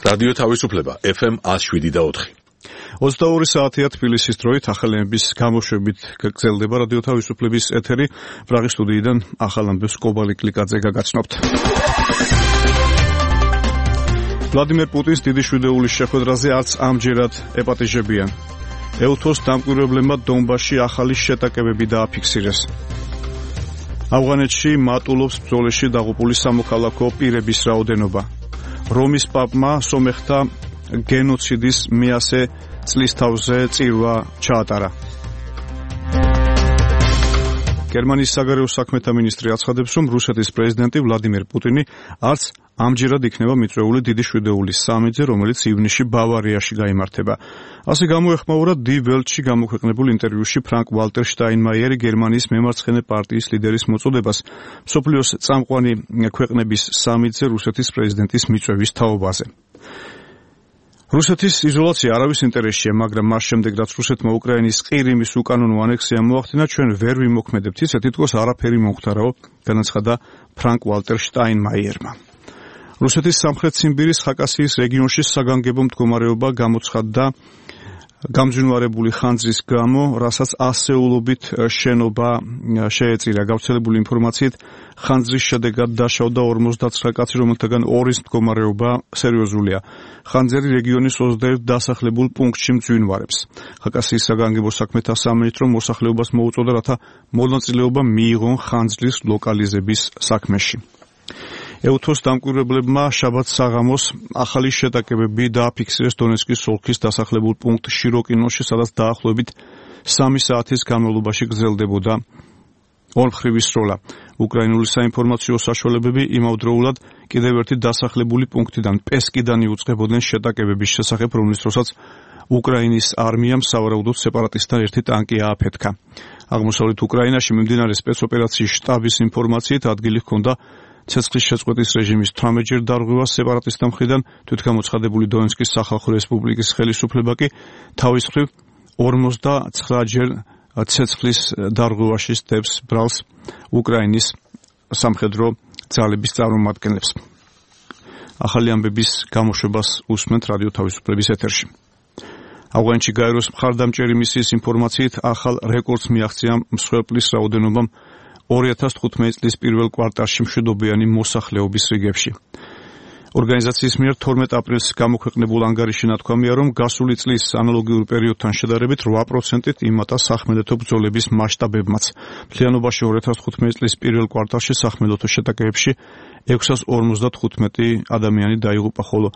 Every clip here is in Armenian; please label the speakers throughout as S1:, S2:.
S1: რადიო თავისუფლება FM 107.4.
S2: 22 საათია თბილისის დროით ახალების გამოშვებით გაგრძელდება რადიო თავისუფლების ეთერი. პრაღის სტუდიიდან ახალ ამბებს კობალი კლიკაძე გაგაცნობთ. ვლადიმერ პუტინს დიდი შვიდეულის შეხვედრაზე არც ამჯერად ეპატიჟებიან. ეუთოს დამკვირვებლებმა დონბასში ახალი შეტაკებები დააფიქსირეს. ავღანეთში მატულობს ბრძოლაში დაღუპული სამოქალაქო პირების რაოდენობა. რომის პაპმა სომეხთა გენოციდის მეასე წლის თავზე წირვა ჩაატარა. გერმანიის საგარეო საქმეთა მინისტრი აცხადებს, რომ რუსეთის პრეზიდენტი ვლადიმერ პუტინი არც ამჯერად იქნება მიწვეული დიდი შვიდეულის სამიტზე, რომელიც ივნისში ბავარიაში გაიმართება. ასე გამოეხმაურა დი ველტში გამოქვეყნებულ ინტერვიუში ფრანკ ვალტერ შტაინმაიერი გერმანიის მემარცხენე პარტიის ლიდერის მოწოდებას მსოფლიოს წამყვანი ქვეყნების სამიტზე რუსეთის პრეზიდენტის მიწვევის თაობაზე. რუსეთის იზოლაცია არავის ინტერესშია, მაგრამ მას შემდეგ, რაც რუსეთმა უკრაინის ყირიმის უკანონო ანექსია მოახდინა, ჩვენ ვერ ვიმოქმედებთ ისე, თითქოს არაფერი მომხდარაო, განაცხადა ფრანკ ვალტერ შტაინმაიერმა. რუსეთის სამხრეთ ციმბირის ხაკასიის რეგიონში საგანგებო მდგომარეობა გამოცხადდა გამძვინვარებული ხანძრის გამო, რასაც ასეულობით შენობა შეეწირა. გავრცელებული ინფორმაციით ხანძრის შედეგად დაშავდა 59 კაცი, რომელთაგან 2-ის მდგომარეობა სერიოზულია. ხანძრი რეგიონის 21 დასახლებულ პუნქტში მძვინვარებს. ხაკასიის საგანგებო საქმეთა სამინისტრო მოსახლეობას მოუწოდა, რათა მონაწილეობა მიიღონ ხანძრის ლოკალიზების საქმეში. ეუთოს დამკვირვებლებმა შაბათ საღამოს ახალი შეტაკებები დააფიქსირეს დონეცკის ოლქის დასახლებულ პუნქტ შიროკინოში, სადაც დაახლოებით 3 საათის განმავლობაში გრძელდებოდა ორმხრივი სროლა. უკრაინული საინფორმაციო საშუალებები იმავდროულად კიდევ ერთი დასახლებული პუნქტიდან პესკიდან იუწყებოდნენ შეტაკებების შესახებ, რომლის დროსაც უკრაინის არმიამ სავარაუდოდ სეპარატისტთა ერთი ტანკი ააფეთქა. აღმოსავლეთ უკრაინაში მიმდინარე სპეცოპერაციის შტაბის ინფორმაციით ადგილი ჰქონდა ცეცხლის შეწყვეტის რეჟიმის 18-ჯერ დარღვევას სეპარატისტთა მხრიდან, თვითგამოცხადებული დონეცკის სახალხო რესპუბლიკის ხელისუფლება კი თავის მხრივ 59-ჯერ ცეცხლის დარღვევაში სდევს ბრალს უკრაინის სამხედრო ძალების წარმომადგენლებს. ახალი ამბების გამოშვებას უსმენთ რადიო თავისუფლების ეთერში. ავღანეთში გაეროს მხარდამჭერი მისიის ინფორმაციით ახალ რეკორდს მიაღწია მსხვერპლის რაოდენობამ 2015 წლის პირველ კვარტალში მშვიდობიანი მოსახლეობის რიგებში. ორგანიზაციის მიერ 12 აპრილს გამოქვეყნებულ ანგარიში ნათქვამია, რომ გასული წლის ანალოგიურ პერიოდთან შედარებით 8%-ით იმატა სახმელეთო ბრძოლების მასშტაბებმაც. მთლიანობაში 2015 წლის პირველ კვარტალში სახმელეთო შეტაკებებში 655 ადამიანი დაიღუპა, ხოლო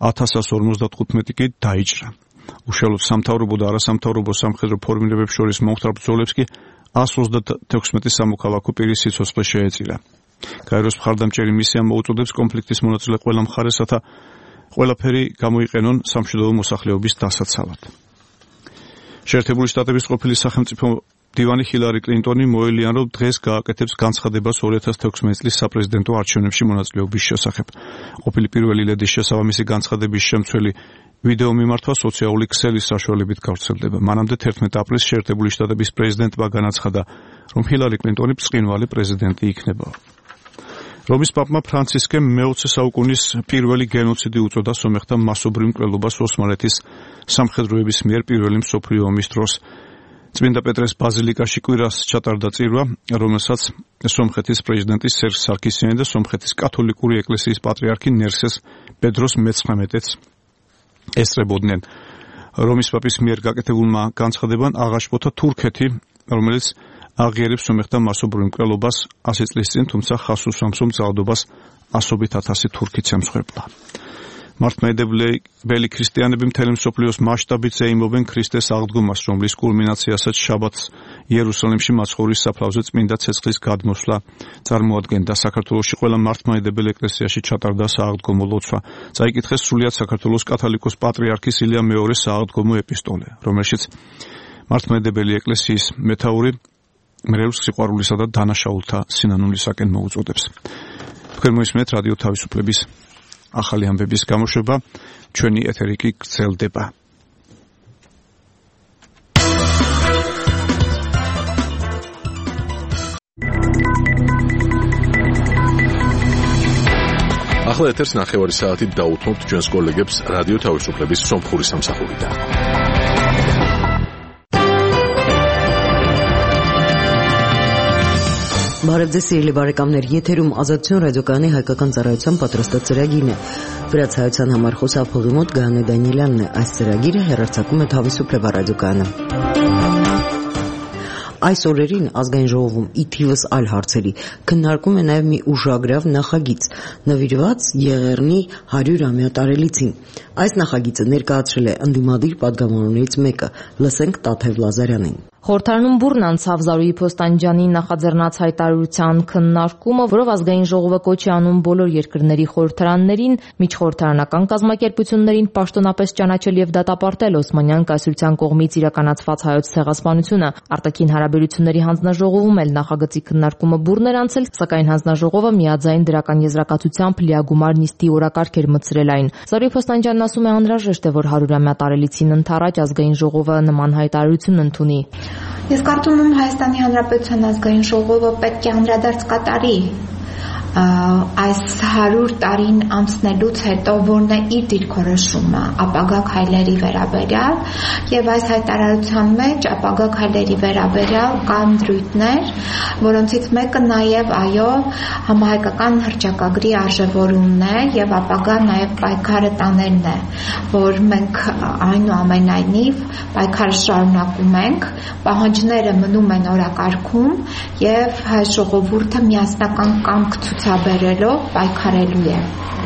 S2: 1155 კი დაიჭრა. უშუალოდ სამთავრობო და არასამთავრობო სამხედრო ფორმირებებს შორის მომხდარ ბრძოლებს კი 136 სამოქალაქო პირის სიცოცხლე შეეწირა. გაეროს მხარდამჭერი მისია მოუწოდებს კონფლიქტის მონაწილე ყველა მხარეს, რათა ყველაფერი გამოიყენონ სამშვიდობო მოსახლეობის დასაცავად. შეერთებული შტატების ყოფილი სახელმწიფო მდივანი ჰილარი კლინტონი მოელიან, რომ დღეს გააკეთებს განცხადებას 2016 წლის საპრეზიდენტო არჩევნებში მონაწილეობის შესახებ. ყოფილი პირველი ლედის შესაბამისი განცხადების შემცველი ვიდეო მიმართვა სოციალური ქსელის საშუალებით გავრცელდება. მანამდე 11 აპრილს შეერთებული შტატების პრეზიდენტმა განაცხადა, რომ ჰილარი კლინტონი ბრწყინვალე პრეზიდენტი იქნება. რომის პაპმა ფრანცისკემ მე-20 საუკუნის პირველი გენოციდი უწოდა სომეხთა მასობრივ მკვლელობას ოსმალეთის სამხედროების მიერ პირველი მსოფლიო ომის დროს. წმინდა პეტრეს ბაზილიკაში კვირას ჩატარდა წირვა, რომელსაც სომხეთის პრეზიდენტი სერჟ სარქისიანი და სომხეთის კათოლიკური ეკლესიის პატრიარქი ნერსეს პედროს მე-19-ს ესწრებოდნენ. რომის პაპის მიერ გაკეთებულმა განცხადებამ აღაშფოთა თურქეთი, რომელიც აღიარებს სომეხთა მასობრივ მკვლელობას 100 წლის წინ, თუმცა ხაზს უსვამს, რომ ძალადობას ასობით 1000 თურქიც ემსხვერპლა. მართლმადიდებელი ქრისტიანები მთელი მსოფლიოს მასშტაბით ეიმობენ ქრისტეს აღდგომას, რომლის კულმინაციასაც შაბათს იერუსალიმში მაცხოვრის საფლავზე წმინდა ცეცხლის გადმოსვლა წარმოადგენდა. საქართველოში ყველა მართლმადიდებელი ეკლესიაში ჩატარდა სააღდგომო ლოცვა. წაიკითხეს სრულიად საქართველოს კათოლიკოს პატრიარქის ილია მეორეს სააღდგომო ეპისტოლე, რომელშიც მართლმადიდებელი ეკლესიის მეთაური მრევლს სიყვარულისა და დანაშაულთა სინანულისაკენ მოუწოდებს. თქვენ მოისმენთ რადიო თავისუფლების ახალი ამბების გამოშვება, ჩვენი ეთერი კი გრძელდება.
S1: ახლა ეთერს 9 საათით დაუთმობთ ჩვენს კოლეგებს რადიო თავისუფლების სომხური სამსახურიდან.
S3: Բարև ձեզ սիրելի բարեկամներ, եթերում Ազատություն ռադիոկայանի հայկական ծառայության պատրաստած ծրագիրն է։ Վրացայության համար խոսավ փողի մոտ Գայանե Դանիելյանն է։ Այս ծրագիրը հեռարձակում է Თავისუფლება ռադիոկայանը։ Այս օրերին ազգային ժողովում ի թիվս այլ հարցերի քննարկում է նաև մի ուժագրավ նախագիծ, նվիրված Եղեռնի 100-ամյա տարելիցին։ Այս նախագիծը ներկայացրել է ընդդիմադիր պատգամավորներից մեկը։ Լսենք Տաթև Լազարյանին։
S4: Խորհրդարանում բուրն անցավ Զարուհի Փոստանջյանի նախաձեռնած հայտարարության քննարկումը, որով ազգային ժողովը կոչ է անում բոլոր երկրների խորհրդարաններին, միջխորհրդարանական կազմակերպություններին պաշտոնապես ճանաչել եւ դատապարտել Օսմանյան կայսրության կողմից իրականացված հայոց ցեղասպանությունը։ Արտաքին հարաբերությունների հանձնաժողովում էլ նախագծի քննարկումը բուրն էր անցել, սակայն հանձնաժողովը միաձայն դրական եզրակացությամբ լիագումար նիստի օրակարգ էր մտցրել այն։ Զարուհի Փոստանջյանն ասում է անհրաժեշտ է, որ 100-ամյա տարելիցին ընթരാճ ազգային ժողովը նման հայտարարություն ընդունի։
S5: Ես կարծում եմ Հայաստանի Հանրապետության ազգային ժողովը պետք է անդրադարձ կատարի այս 100 տարին անցնելուց հետո, որն է իր դիրքորոշումը ապագա քայլերի վերաբերյալ, եւ այս հայտարարության մեջ ապագա քայլերի վերաբերյալ կան դրույթներ, որոնցից մեկը նաեւ համահայկական հռչակագրի արժևորումն է եւ ապագա նաեւ պայքարը տանելն է, որ մենք այնուամենայնիվ պայքարը շարունակում ենք, պահանջները մնում են օրակարգում եւ հայ ժողովուրդը միասնական կամք ցուցաբերելով պայքարելու է։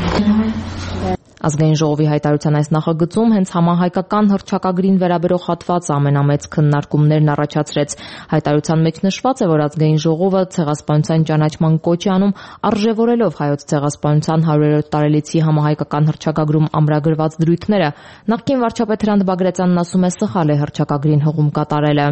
S4: Ազգային ժողովի հայտարարության այս նախագծում հենց համահայկական հռչակագրին վերաբերող հատվածը ամենամեծ քննարկումներն առաջացրեց։ Հայտարարության մեջ նշված է, որ ազգային ժողովը ցեղասպանության ճանաչման կոչ է անում, արժևորելով հայոց ցեղասպանության 100-րդ տարելիցի համահայկական հռչակագրում ամրագրված դրույթները։ Նախկին վարչապետ Հրանտ Բագրատյանն ասում է, սխալ է հռչակագրին հղում կատարելը։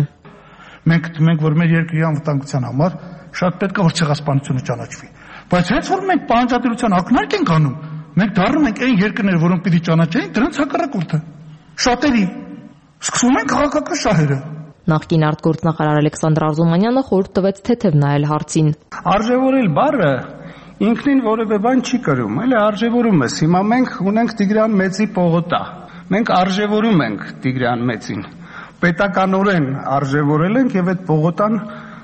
S6: Մենք որ մեր երկրի անվտանգության համար շատ պետք է որ ցեղասպանությունը ճանաչվի։ Բայց հենց որ մենք պահանջատիրության ակնարկ ենք անում, մենք դառնում ենք այն երկրները, որոնք պիտի ճանաչեն, դրանց հակառակորդը։ Շատերի սկսում են քաղաքական շահերը։
S4: Նախկին արտգործնախարար Ալեքսանդր Արզումանյանը խորհուրդ տվեց թեթև նայել հարցին։
S7: Արժևորել բառը ինքնին որևէ բան չի կրում, էլի արժևորում ես։ Հիմա մենք ունենք Տիգրան Մեծի պողոտա։ Մենք արժևորում ենք Տիգրան Մեծին։ Պետականորեն արժևորել ենք եւ այդ պողոտան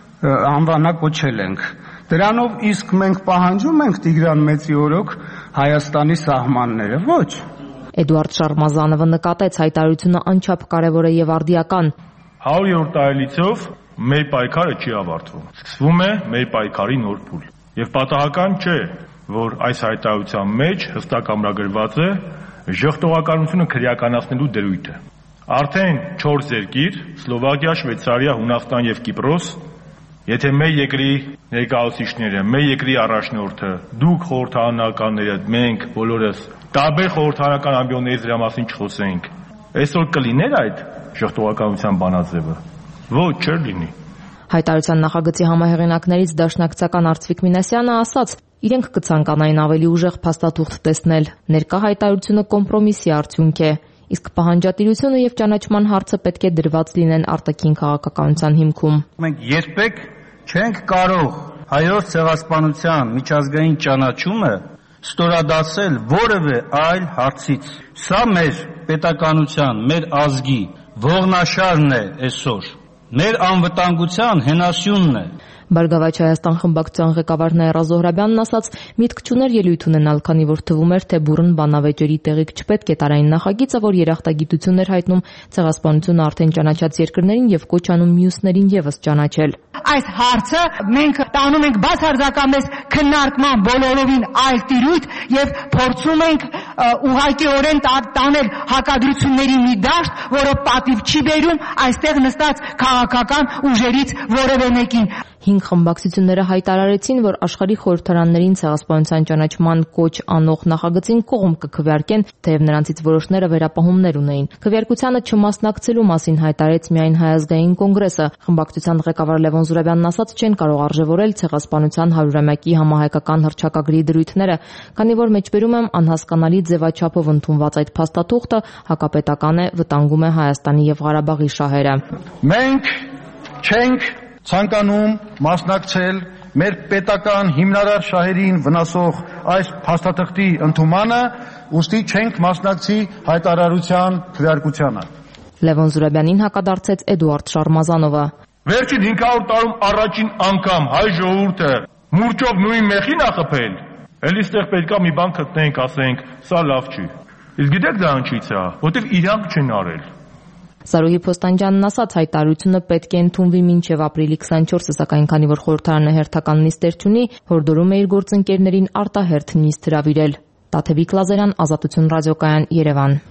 S7: անվանակոչել ենք։ Դրանով իսկ մենք պահանջում ենք Տիգրան Մեծի օրոք Հայաստանի սահմանները, ոչ։
S4: Էդուարդ Շարմազանովը նկատեց հայտարարությունը անչափ կարևոր է եւ արդիական։
S8: 100-րդ տարելիցով մեր պայքարը չի ավարտվում։ Սկսվում է մեր պայքարի նոր փուլ։ Եվ պատահական չէ, որ այս հայտարարության մեջ հստակ ամրագրված է ժողովրդականությունը քրեականացնելու դրույթը։ Արդեն 4 երկիր՝ Սլովակիա, Շվեյցարիա, Հունաստան եւ Կիպրոս, եթե մեր երկրի ներկայացուցիչները, մեր երկրի առաջնորդը, դուք խորհրդարանականները, մենք բոլորս տարբեր խորհրդարանական ամբիոններից դրա մասին չխոսենք, այսօր կլիներ այդ ժողովրդականության բանաձևը։ Ոչ, չէր լինի։
S4: Հայտարարության նախագծի համահեղինակներից դաշնակցական Արծվիկ Մինասյանը ասաց, իրենք կցանկանային ավելի ուժեղ փաստաթուղթ տեսնել։ Ներկա հայտարարությունը կոմպրոմիսի արդյունք է, իսկ պահանջատիրությունը եւ ճանաչման հարցը պետք է դրված լինեն արտաքին քաղաքականության հիմքում։
S7: Մենք երբեք չենք կարող հայոց ցեղասպանության միջազգային ճանաչումը ստորադասել որևէ այլ հարցից։ Սա մեր պետականության, մեր ազգի ողնաշարն է այսօր։ Մեր անվտանգության հենասյունն է։
S4: Բարգավաճ Հայաստան խմբակցության ղեկավար Նաիրա Զոհրաբյանն ասաց, միտք չուներ ելույթ ունենալ, քանի որ թվում էր, թե բուրըն բանավեճերի տեղիք չպետք է տար այն նախագիծը, որ երախտագիտություն էր հայտնում ցեղասպանությունը արդեն ճանաչած երկրներին եւ կոչ անում մյուսներին եւս ճանաչել։
S9: Այս հարցը մենք տանում ենք բացարձակապես քննարկման բոլորովին այլ տիրույթ եւ փորձում ենք ուղղակիորեն տանել հակադրությունների մի դաշտ, որը պատիվ չի բերում այստեղ նստած քաղաքական ուժերից որևէ մեկին։
S4: 5 խմբակցությունները հայտարարեցին, որ աշխարհի խորհրդարաններին ցեղասպանության ճանաչման կոչ անող նախագծին կողմ կքվեարկեն, թեև նրանցից որոշները վերապահումներ ունեին։ Քվեարկությանը չմասնակցելու մասին հայտարարեց միայն Հայ ազգային կոնգրեսը։ Խմբակցության ղեկավար Լևոն Զուրաբյանն ասաց, չեն կարող արժևորել ցեղասպանության 100-ամյակի համահայկական հռչակագրի դրույթները, քանի որ մեջբերում եմ անհասկանալի ձևաչափով ընդունված այդ փաստաթուղթը հակապետական է, վտանգում է Հայաստանի եւ Ղարաբաղի շահերը։
S7: Մենք չենք
S6: ցանկանում մասնակցել մեր պետական հիմնարար շահերին վնասող այս փաստաթղթի ընդունմանը, ուստի չենք մասնակցի հայտարարության քվեարկությանը։
S4: Լևոն Զուրաբյանին հակադարձեց Էդուարդ Շարմազանովը։
S8: Վերջին 500 տարում առաջին անգամ հայ ժողովուրդը մուրճով նույն մեխին ա խփել, էլի ստեղ պետքա մի բան գտնենք, ասենք, սա լավ չի։ Իսկ գիտեք դա ինչից է, որտեղ իրանք չեն արել։
S4: Զարուհի Փոստանջյանն ասաց, հայտարարությունը պետք է ընդունվի մինչև ապրիլի 24-ը, սակայն քանի որ խորհրդարանը հերթական նիստեր չունի, հորդորում է իր գործընկերներին արտահերթ նիստ հրավիրել։ Տաթևիկ Լազարյան, Ազատություն ռադիոկայան, Երևան։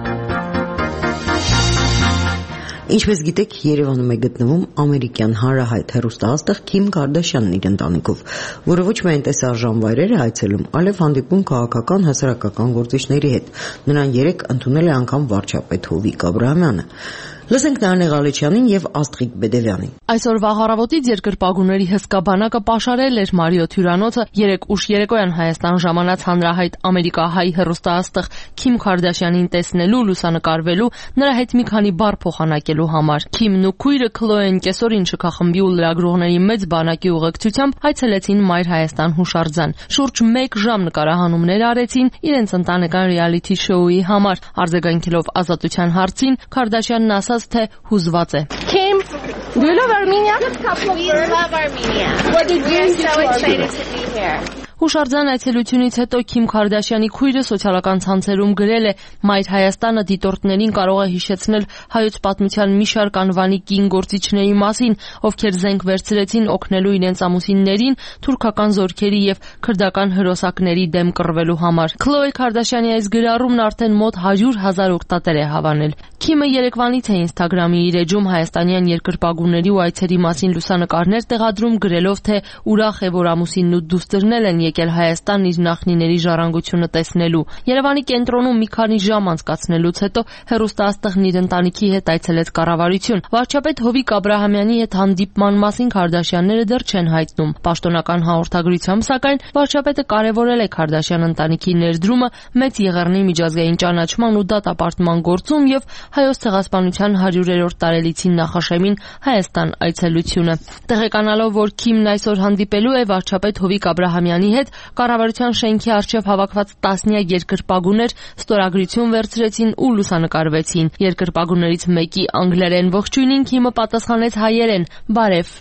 S3: Ինչպես գիտեք, Երևանում է գտնվում ամերիկյան հանրահայտ հեռուստաաստղ Քիմ Կարդաշյանն իր ընտանիքով, որը ոչ միայն տեսարժան վայրեր է այցելում, այլև հանդիպում քաղաքական հասարակական գործիչների հետ։ Նրան երեկ ընդունել է անգամ վարչապետ Հովիկ Աբրահամյանը։ Լսենք Նարինե Ղալեչյանին եւ Աստղիկ Բեդևյանին։
S10: Այսօրվա առավոտից երկրպագուների հսկա բանակը պաշարել էր Մարիոթ հյուրանոցը երեկ ուշ երեկոյան Հայաստան ժամանած հանրահայտ ամերիկահայ հեռուստաաստղ Քիմ Քարդաշյանին տեսնելու, լուսանկարվելու, նրա հետ մի քանի բառ փոխանակելու համար։ Քիմն ու քույրը Քլոեն կեսօրին շքախմբի ու լրագրողների մեծ բանակի ուղեկցությամբ այցելեցին Մայր Հայաստան հուշարձան։ Շուրջ 1 ժամ նկարահանումներ արեցին իրենց ընտանեկան ռիալիթի շոուի համար։ Արձագանքելով Ազատության հարցին, Քարդաշյանն ասաց, թե հուզված է։
S11: Kim, do you love Armenia? We love Armenia. What did you do? So excited to be here.
S10: Հուշարձան այցելությունից հետո Քիմ Քարդաշյանի քույրը սոցիալական ցանցերում գրել է. «Մայր Հայաստանը դիտորդներին կարող է հիշեցնել հայոց պատմության մի շարք անվանի կին գործիչների մասին, ովքեր զենք վերցրեցին օգնելու իրենց ամուսիններին թուրքական զորքերի եւ քրդական հրոսակների դեմ կռվելու համար»։ Քլոե Քարդաշյանի այս գրառումն արդեն մոտ 100,000 օգտատեր է հավանել։ Քիմը երեկվանից է Instagram-ի իր էջում հայաստանյան երկրպագուների ու այցերի մասին լուսանկարներ տեղադրում, գրելով, թե ուրախ է, որ ամուսինն ու դուստրն են եկել Հայաստան իր նախնիների ժառանգությունը տեսնելու։ Երևանի կենտրոնում մի քանի ժամ անցկացնելուց հետո հեռուստաաստղն իր ընտանիքի հետ այցելեց կառավարություն։ Վարչապետ Հովիկ Աբրահամյանի հետ հանդիպման մասին Քարդաշյանները դեռ չեն հայտնում։ Պաշտոնական հաղորդագրությամբ, սակայն, վարչապետը կարևորել է Քարդաշյան ընտանիքի ներդրումը Մեծ Եղեռնի միջազգային ճանաչման ու դատապարտման գործում եւ Հայոց ցեղասպանության 100-րդ տարելիցին նախաշեմին Հայաստան այցելությունը։ Տեղեկանալով, որ Քիմն այսօր հանդիպելու է վարչապետ Հովիկ Աբրահամյանի հետ, կառավարության շենքի առջև հավաքված տասնյակ երկրպագուներ ստորագրություն վերցրեցին ու լուսանկարվեցին։ Երկրպագուներից մեկի անգլերեն ողջույնին Քիմը պատասխանեց հայերեն. «Բարև»։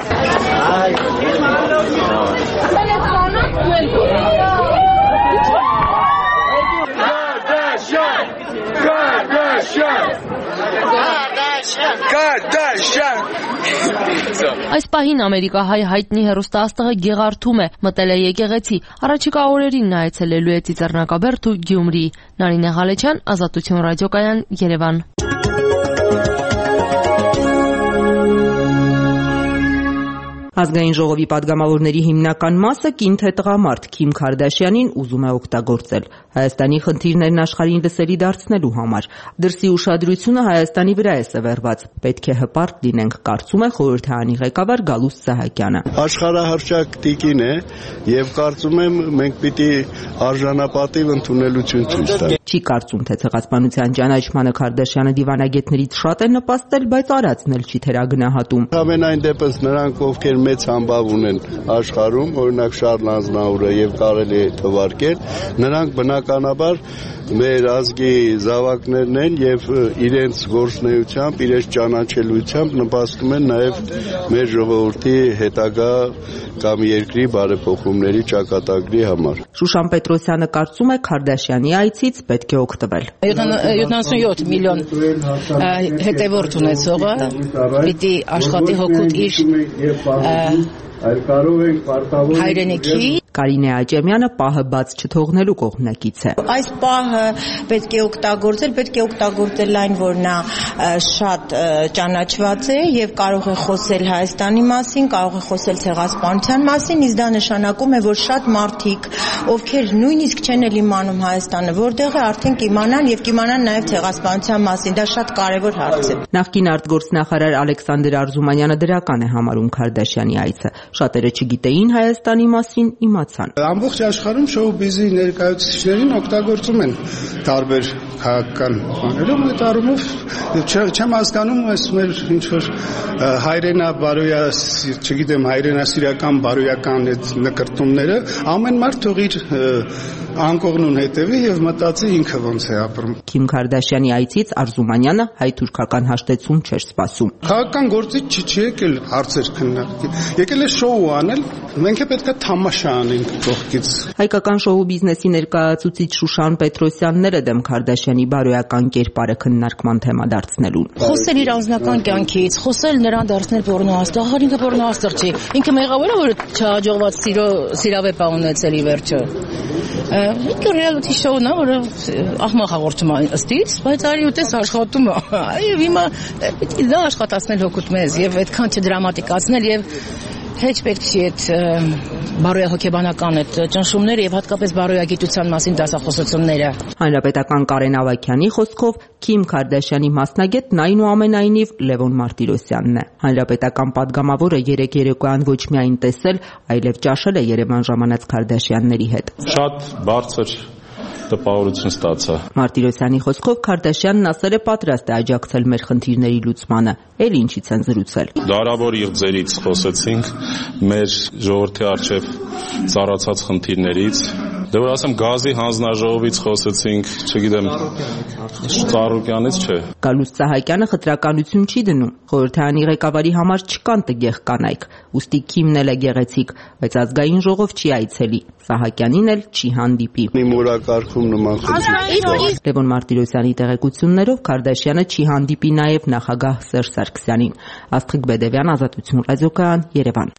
S10: Այս պահին ամերիկահայ հայտնի հեռուստաաստղը Գեղարդում է, մտել է եկեղեցի։ Առաջիկա օրերին նա այցելելու է Ծիծեռնակաբերդ ու Գյումրի։ Նարինե Ղալեչյան, Ազատություն ռադիոկայան, Երևան։
S12: Ազգային ժողովի падգամավորների հիմնական մասը կին թե տղամարդ Քիմ Քարդաշյանին ուզում է օգտագործել Հայաստանի խնդիրներն աշխարհին լսելի դարձնելու համար։ Դրսի ուշադրությունը Հայաստանի վրա է սևեռված։ Պետք է հպարտ լինենք, կարծում է խորհրդարանի ղեկավար Գալուստ Սահակյանը։
S13: Աշխարհահռչակ տիկին է եւ կարծում եմ մենք պիտի արժանապատիվ ընդունելություն ցույց տանք։
S12: Չի կարծում, թե ցեղասպանության ճանաչմանը Քարդաշյանը դիվանագետներից շատ է նպաստել, բայց արածն էլ չի թերագնահատում։
S13: Ամենայն դեպս նրանք, ովքեր մեծ համբավ ունեն աշխարհում, օրինակ Շարլ Ազնաուրը եւ կարելի է թվարկել, նրանք բնականաբար մեր ազգի զավակներն են եւ իրենց գործնեությամբ, իրենց ճանաչելիությամբ նպաստում են նաեւ մեր ժողովրդի հետագա կամ երկրի բարեփոխումների ճակատագրի համար։
S12: Շուշան Պետրոսյանը կարծում է Քարդաշյանի այցից պետք է օգտվել։
S14: 77 միլիոն հետևորդ ունեցողը պիտի աշխատի հոգուտ իր հայրենիքի։
S12: Կարինե Աճեմյանը պահը բաց չթողնելու կողմնակից է։
S15: Այս պահը պետք է օգտագործել այն, որ նա շատ ճանաչված է եւ կարող է խոսել Հայաստանի մասին, կարող է խոսել ցեղասպանության մասին, իսկ դա նշանակում է, որ շատ մարդիկ, ովքեր նույնիսկ չեն էլ իմանում Հայաստանը որտեղ է, արդեն կիմանան եւ կիմանան նաեւ ցեղասպանության մասին։ Դա շատ կարեւոր հարց է։
S12: Նախկին արտգործնախարար Ալեքսանդր Արզումանյանը դրական է համարում Քարդաշյանի այցը։ Շատերը չգիտեին Հայաստանի մասին, իմացան։
S7: Ամբողջ աշխարհում շոու-բիզի ներկայացուցիչներին օգտագործում են տարբեր քաղաքական բաներում, այդ առումով չեմ հասկանում այս մեր ինչ որ հայրենա բարոյա, չգիտեմ, հայրենասիրական բարոյական այդ նկարտումները, ամեն մարդ թող իր անկողնուն հետևի եւ մտածի ինքը ոնց է ապրում։
S12: Քիմ Քարդաշյանի այցից Արզումանյանը հայ-թուրքական հաշտեցում չէր սպասում։
S7: Քաղաքական գործիչ չի եկել հարցեր քննարկել, եկել է շոու անել, մենք է պետք է թամաշա անենք կողքից։
S12: Հայկական շոու բիզնեսի ներկայացուցիչ Շուշան Պետրոսյանն դեմ Քարդաշյանի բարոյական կերպարը քննարկման թեմա դարձնելուն։
S14: Խոսել իր անձնական կյանքից, խոսել նրան դարձնել պոռնոաստղ, ահա ինքը պոռնոաստղ չի։ Ինքը մեղավոր է, որ չհաջողված սիրավեպ է ունեցել ի վերջո։ Ինքը ռեալիթի շոուն է, որը աղմաղ հաղորդում է ըստից, բայց արի ուտես աշխատում է։ Եվ հիմա պիտի դա աշխատացնել հոգուտ մեզ եւ այդքան չդրամատիկացնել եւ Հեչ պետք չի այդ բարոյահոգեբանական այդ ճնշումները եւ հատկապես բարոյագիտության մասին դասախոսությունները։
S12: Հանրապետական Կարեն Ավագյանի խոսքով Քիմ Քարդաշյանի մասնագետն այնուամենայնիվ Լևոն Մարտիրոսյանն է։ Հանրապետական падգամավորը երեք երեկոյան ոչ միայն տեսել, այլև ճաշել է Երևան ժամանած Քարդաշյանների հետ։
S16: Շատ բարձր տպավորություն ստացա։
S12: Մարտիրոսյանի խոսքով Քարդաշյանն ասել է պատրաստ է աջակցել մեր խնդիրների լուծմանը, էլ ինչից են զրուցել։
S16: Դարավոր իղձերից խոսեցինք, մեր ժողովրդի առջև ծառացած խնդիրներից, դե որ ասեմ գազի հանձնաժողովից խոսեցինք, չգիտեմ, Ծառուկյանից չէ։
S12: Գալուստ Սահակյանը խտրականություն չի դնում, խորհրդարանի ղեկավարի համար չկան տգեղ կանայք, ուստի Քիմն էլ է գեղեցիկ, բայց ազգային ժողով չի այցելի, Սահակյանին էլ չի հանդիպի։ Լևոն Մարտիրոսյանի տեղեկություններով Քարդաշյանը չի հանդիպի նաև նախագահ Սերժ Սարգսյանին։ Աստղիկ Բեդևյան, Ազատություն ռադիոկայան, Երևան։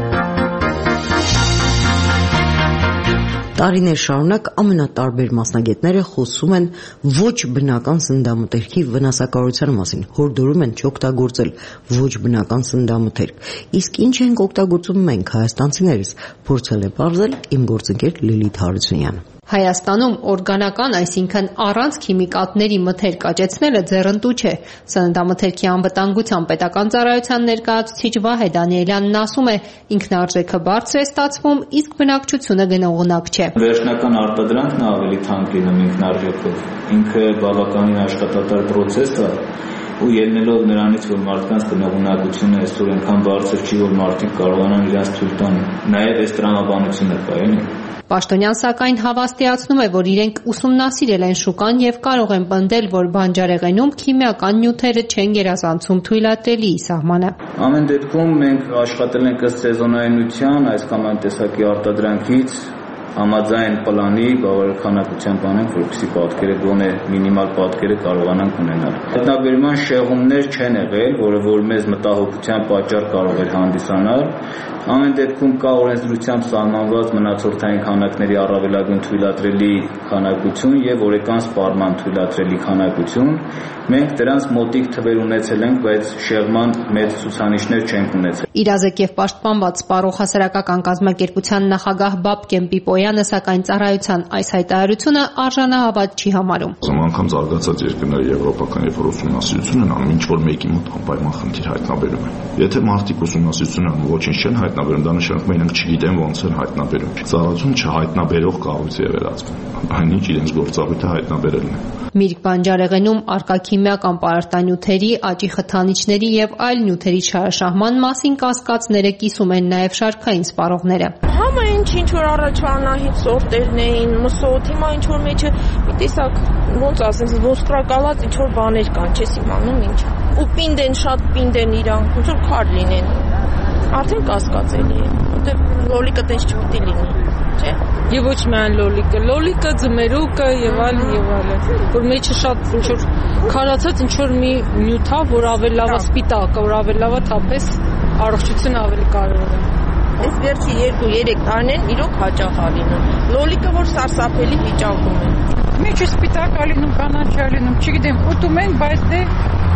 S3: Տարիներ շարունակ ամենատարբեր մասնագետները խոսում են ոչ բնական սննդամթերքի վնասակարության մասին, հորդորում են չօգտագործել ոչ բնական սննդամթերք։ Իսկ ինչ ենք օգտագործում մենք հայաստանցիներս, փորձել է պարզել իմ գործընկեր Լիլիթ Հարությունյանը։
S17: Հայաստանում օրգանական, այսինքն առանց քիմիկատների մթերք աճեցնելը ձեռնտու չէ։ Սննդամթերքի անվտանգության պետական ծառայության ներկայացուցիչ Վահե Դանիելյանն ասում է, ինքնարժեքը բարձր է ստացվում, իսկ բնակչությունը գնողունակ չէ։
S18: Վերջնական արտադրանքն ավելի թանկ լինում ինքնարժեքով։ Ինքը բավականին աշխատատար պրոցես է ու ելնելով նրանից, որ մարդկանց գնողունակությունը այսօր այնքան բարձր չի, որ մարդիկ կարողանան իրենց թույլ տան։ Նաև այս տրամաբանությունը կա, էլի։
S17: Պաշտոնյան սակայն հավաստիացնում է, որ իրենք ուսումնասիրել են շուկան եւ կարող են պնդել, որ բանջարեղենում քիմիական նյութերը չեն գերազանցում թույլատրելի սահմանը։
S18: Ամեն դեպքում մենք աշխատել ենք ըստ սեզոնայնության, այս կամ այն տեսակի արտադրանքից համաձայն պլանի բավարար քանակությամբ անենք, որպեսզի պատկերը գոնե մինիմալ պատկերը կարողանանք ունենալ։ Հայտնաբերման շեղումներ չեն եղել, որը որ մեզ մտահոգության պատճառ կարող էր հանդիսանալ։ Ամեն դեպքում կա օրենսդրությամբ սահմանված մնացորդային քանակների առավելագույն թույլատրելի քանակություն եւ օրեկան սպառման թույլատրելի քանակություն։ Մենք դրանց մոտիկ թվեր ունեցել ենք, բայց շեղման մեծ ցուցանիշներ չենք ունեցել։
S17: Իրազեկ եւ պաշտպանված սպառող հասարակական կազմակերպության նախագահ Բաբկեն Պիպոյանը սակայն ծառայության այս հայտարարությունը արժանահավատ չի համարում։
S1: Անգամ զարգացած երկրների եվրոպական եւ ուսումնասիրություն են անում, ինչ որ մեկի մոտ անպայման խնդիր հայտնաբերում են։ Եթե մարդիկ ուսումնասիրություն անում ոչինչ չեն հայտնաբերում, դա նշանակում է իրենք չգիտեն ոնց են հայտնաբերում։ Ծառայություն չհայտնաբերող կառույց է վերածվում։ Այնինչ իրենց գործառույթը հայտնաբերելն է։
S17: Միրգ բանջարեղենում արկա քիմիական պարարտանյութերի, աճի խթանիչների եւ այլ նյութերի չարաշահման մասին կասկածները կիսում են նաեւ շարքային սպառողները։
S19: Համը ինչ որ առաջվա անահիտ սորտերն էին, մսոտ, հիմա ինչ որ մեջը մի տեսակ ոնց ասես ոստրակալած ինչ որ բաներ կան, չես իմանում ինչ։ Ու պինդեն, շատ պինդեն իրանք, ոնց որ քար լինեն։ Արդեն կասկածելի է, որտեղ լոլիկը տես չպիտի լինի, չէ՞։
S20: Եվ ոչ միայն լոլիկը, ձմերուկը եւ այլն, որ մեջը շատ ինչ որ քարացած ինչ որ մի նյութ է, որ ավելի լավ է սպիտակ, որ ավելի լավ է թափես, առողջությունը ավելի կարևոր է։
S19: Այս վերջի 2-3 տարիներն իրոք հաճախ է լինում։ Լոլիկը որ սարսափելի վիճակում է։
S9: Մեջը սպիտակ է լինում, կանաչ է լինում, չգիտեմ, ուտում են, բայց դե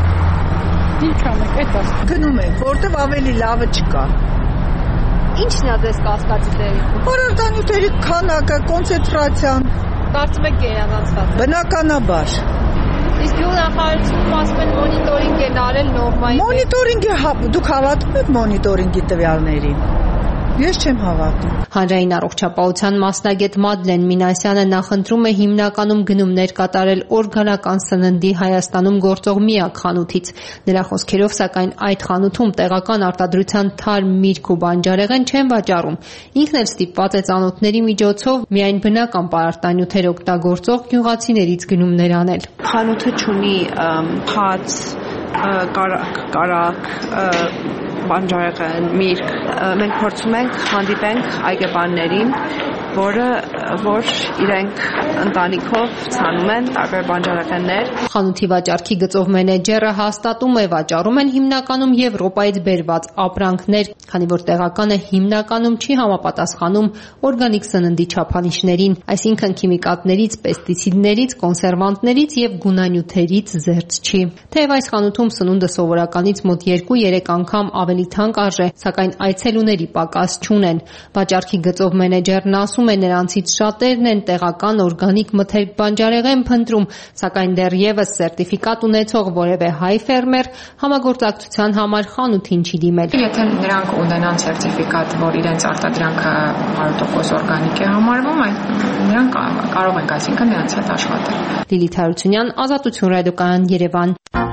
S9: ինչ անենք, այդ է։
S19: Գնում ենք, որտեվ ավելի լավը չկա։
S17: Ինչն է ձեզ կասկածի դերին։
S19: Պարարտանյութերի քանակը, կոնցենտրացիան։
S17: Կարծում եք գերազանցված։
S19: Բնականաբար։
S17: Իսկ նախարարությունում ասում են մոնիտորինգ են արել նորմայի։
S19: Մոնիտորինգը դուք հավատում եք մոնիտորինգի տվյալներին։
S21: Ես չեմ հավատում։
S17: Հանրային առողջապահության մասնագետ Մադլեն Մինասյանը նախընտրում է հիմնականում գնումներ կատարել օրգանական սննդի Հայաստանում գործող միակ խանութից։ Նրա խոսքերով, սակայն այդ խանութում տեղական արտադրության թարմ միրգ ու բանջարեղեն չեն վաճառում։ Ինքն էլ ստիպված է ծանոթների միջոցով միայն բնական պարարտանյութեր օգտագործող գյուղացիներից գնումներ անել։
S21: Խանութը չունի փաց, կարակ, բանջարեղեն, միրգ։ Մենք փորձում ենք հանդիպենք այգեբաններին, որ իրենք ընտանիքով ցանում են տարբեր բանջարեղեններ։
S17: Խանութի վաճառքի գծով մենեջերը հաստատում է, վաճառում են հիմնականում Եվրոպայից բերված ապրանքներ, քանի որ տեղականը հիմնականում չի համապատասխանում օրգանիկ սննդի չափանիշներին, այսինքն քիմիկատներից, պեստիցիդներից, կոնսերվանտներից եւ գունանյութերից զերծ չի։ Թեև այս խանութում սնունդը սովորականից մոտ 2-3 անգամ ավելի թանկ արժե, սակայն այցելուների պակաս չունեն։ Վաճառքի գծով մենեջերն ասում է, նրանցից շատերն են տեղական օրգանիկ մթերք բանջարեղեն փնտրում, սակայն դեռևս սերտիֆիկատ ունեցող որևէ հայ ֆերմեր համագործակցության համար խանութին չի դիմել։
S22: Եթե նրանք ունենան սերտիֆիկատ, որ իրենց արտադրանքը 100% օրգանիկ է համարվում, նրանք կարող են այսինքն նրանց հետ աշխատել։
S17: Լիլիթ Հարությունյան, Ազատություն ռադիոկայան, Երևան։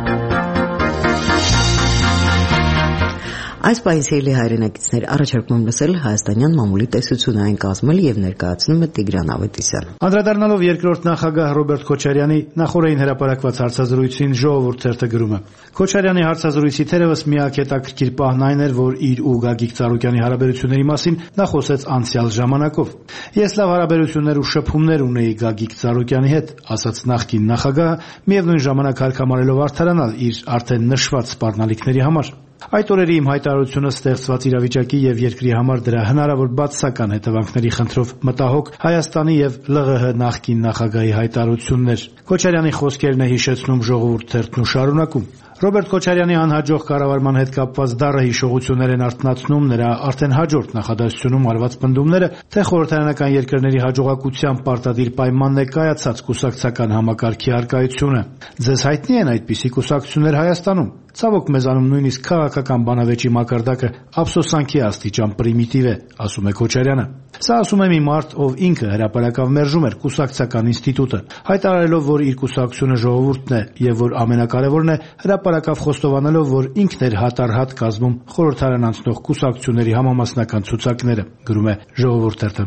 S3: Այս պայիսելի հայրենակիցներ առաջարկում լսել հայաստանյան մամուլի տեսությունը, այն կազմել եւ ներկայացնում է Տիգրան Ավետիսյան։
S23: Անդրադառնալով երկրորդ նախագահ Ռոբերտ Քոչարյանի նախորդին հրապարակված հարցազրույցին Ժողովուրդ թերթը գրում է. Քոչարյանի հարցազրույցի թերևս միակ հետաքրքիր պահն այն էր, որ իր ու Գագիկ Ծառուկյանի հարաբերությունների մասին նա խոսեց անցյալ ժամանակով։ Ես լավ հարաբերություններ ու շփումներ ունեի Գագիկ Ծառուկյանի հետ, ասաց նախկին նախագահը, միևնույն ժամանակ հարկամարելով արդարանալ իր արդեն նշված սպառնալիքների համար։ Այդ օրերի իմ հայտարարությունը ստեղծված իրավիճակի եւ երկրի համար դրա հնարավոր բացասական հետևանքների խնդրով մտահոգ Հայաստանի եւ ԼՂՀ նախկին նախագահի հայտարարություններ։ Քոչարյանի խոսքերն է հիշեցնում Ժողովուրդ թերթն ու շարունակում. Ռոբերտ Քոչարյանի անհաջող կառավարման հետ կապված դառը հիշողություններ են արթնացնում նրա արդեն հաջորդ նախադասությունում արված պնդումները, թե խորհրդարանական երկրների հաջողակությամբ պարտադիր պայմանն է կայացած կուսակցական համակարգի առկայությունը։ Ձեզ հայտնի են այդպիսի կուսակցություններ Հայաստանում։ Ցավոք մեզանում նույնիսկ քաղաքական բանավեճի մակարդակը ափսոսանքի աստիճան պրիմիտիվ է, ասում է Քոչարյանը։ Սա ասում է մի մարդ, ով ինքը հրապարակավ մերժում էր կուսակցական ինստիտուտը, հայտարարելով, որ իր կուսակցությունը ժողովուրդն է եւ որ ամենակարևորն է հրապարակավ խոստովանելով, որ ինքն էր հատ-առհատ կազմում խորհրդարան անցնող կուսակցությունների համամասնական ցուցակները, գրում է Ժողովուրդ թերթը։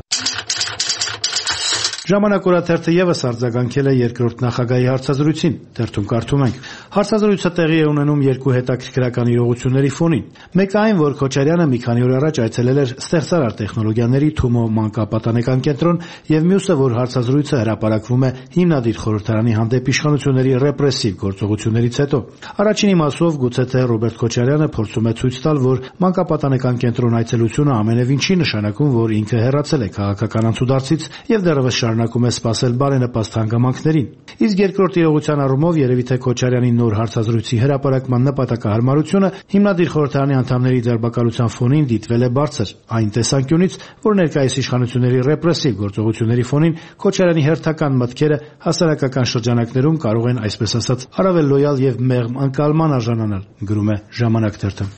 S23: Ժամանակ օրաթերթը եւս արձագանքել է երկրորդ նախագահի հարցազրույցին։ Թերթում կարդում ենք. Հարցազրույցը տեղի է ունենում երկու հետաքրքրական իրողությունների ֆոնին։ Մեկը այն, որ Քոչարյանը մի քանի օր առաջ այցելել էր ստեղծարար տեխնոլոգիաների Թումո մանկապատանեկան կենտրոն, եւ մյուսը, որ հարցազրույցը հրապարակվում է հիմնադիր խորհրդարանի հանդեպ իշխանությունների ռեպրեսիվ գործողություններից հետո։ Առաջինի մասով գուցե թե Ռոբերտ Քոչարյանը փորձում է ցույց տալ, որ մանկապատանեկան կենտրոն այցելությունը ամենևին չի նշանակում, որ ինքը հեռացել է քաղաքական անցուդարձից եւ դեռևս շարունակում է սպասել բարենպաստ հանգամանքներին։ Իսկ երկրորդ իրողության առումով երևի թե Քոչարյանի նոր հարցազրույցի հրապարակման նպատակահարմարությունը հիմնադիր խորհրդարանի անդամների ձերբակալության ֆոնին դիտվել է բարձր, այն տեսանկյունից, որ ներկայիս իշխանությունների ռեպրեսիվ գործողությունների ֆոնին Քոչարյանի հերթական մտքերը հասարակական շրջանակներում կարող են, այսպես ասած, առավել լոյալ եւ մեղմ ընկալման արժանանալ, գրում է Ժամանակ թերթը։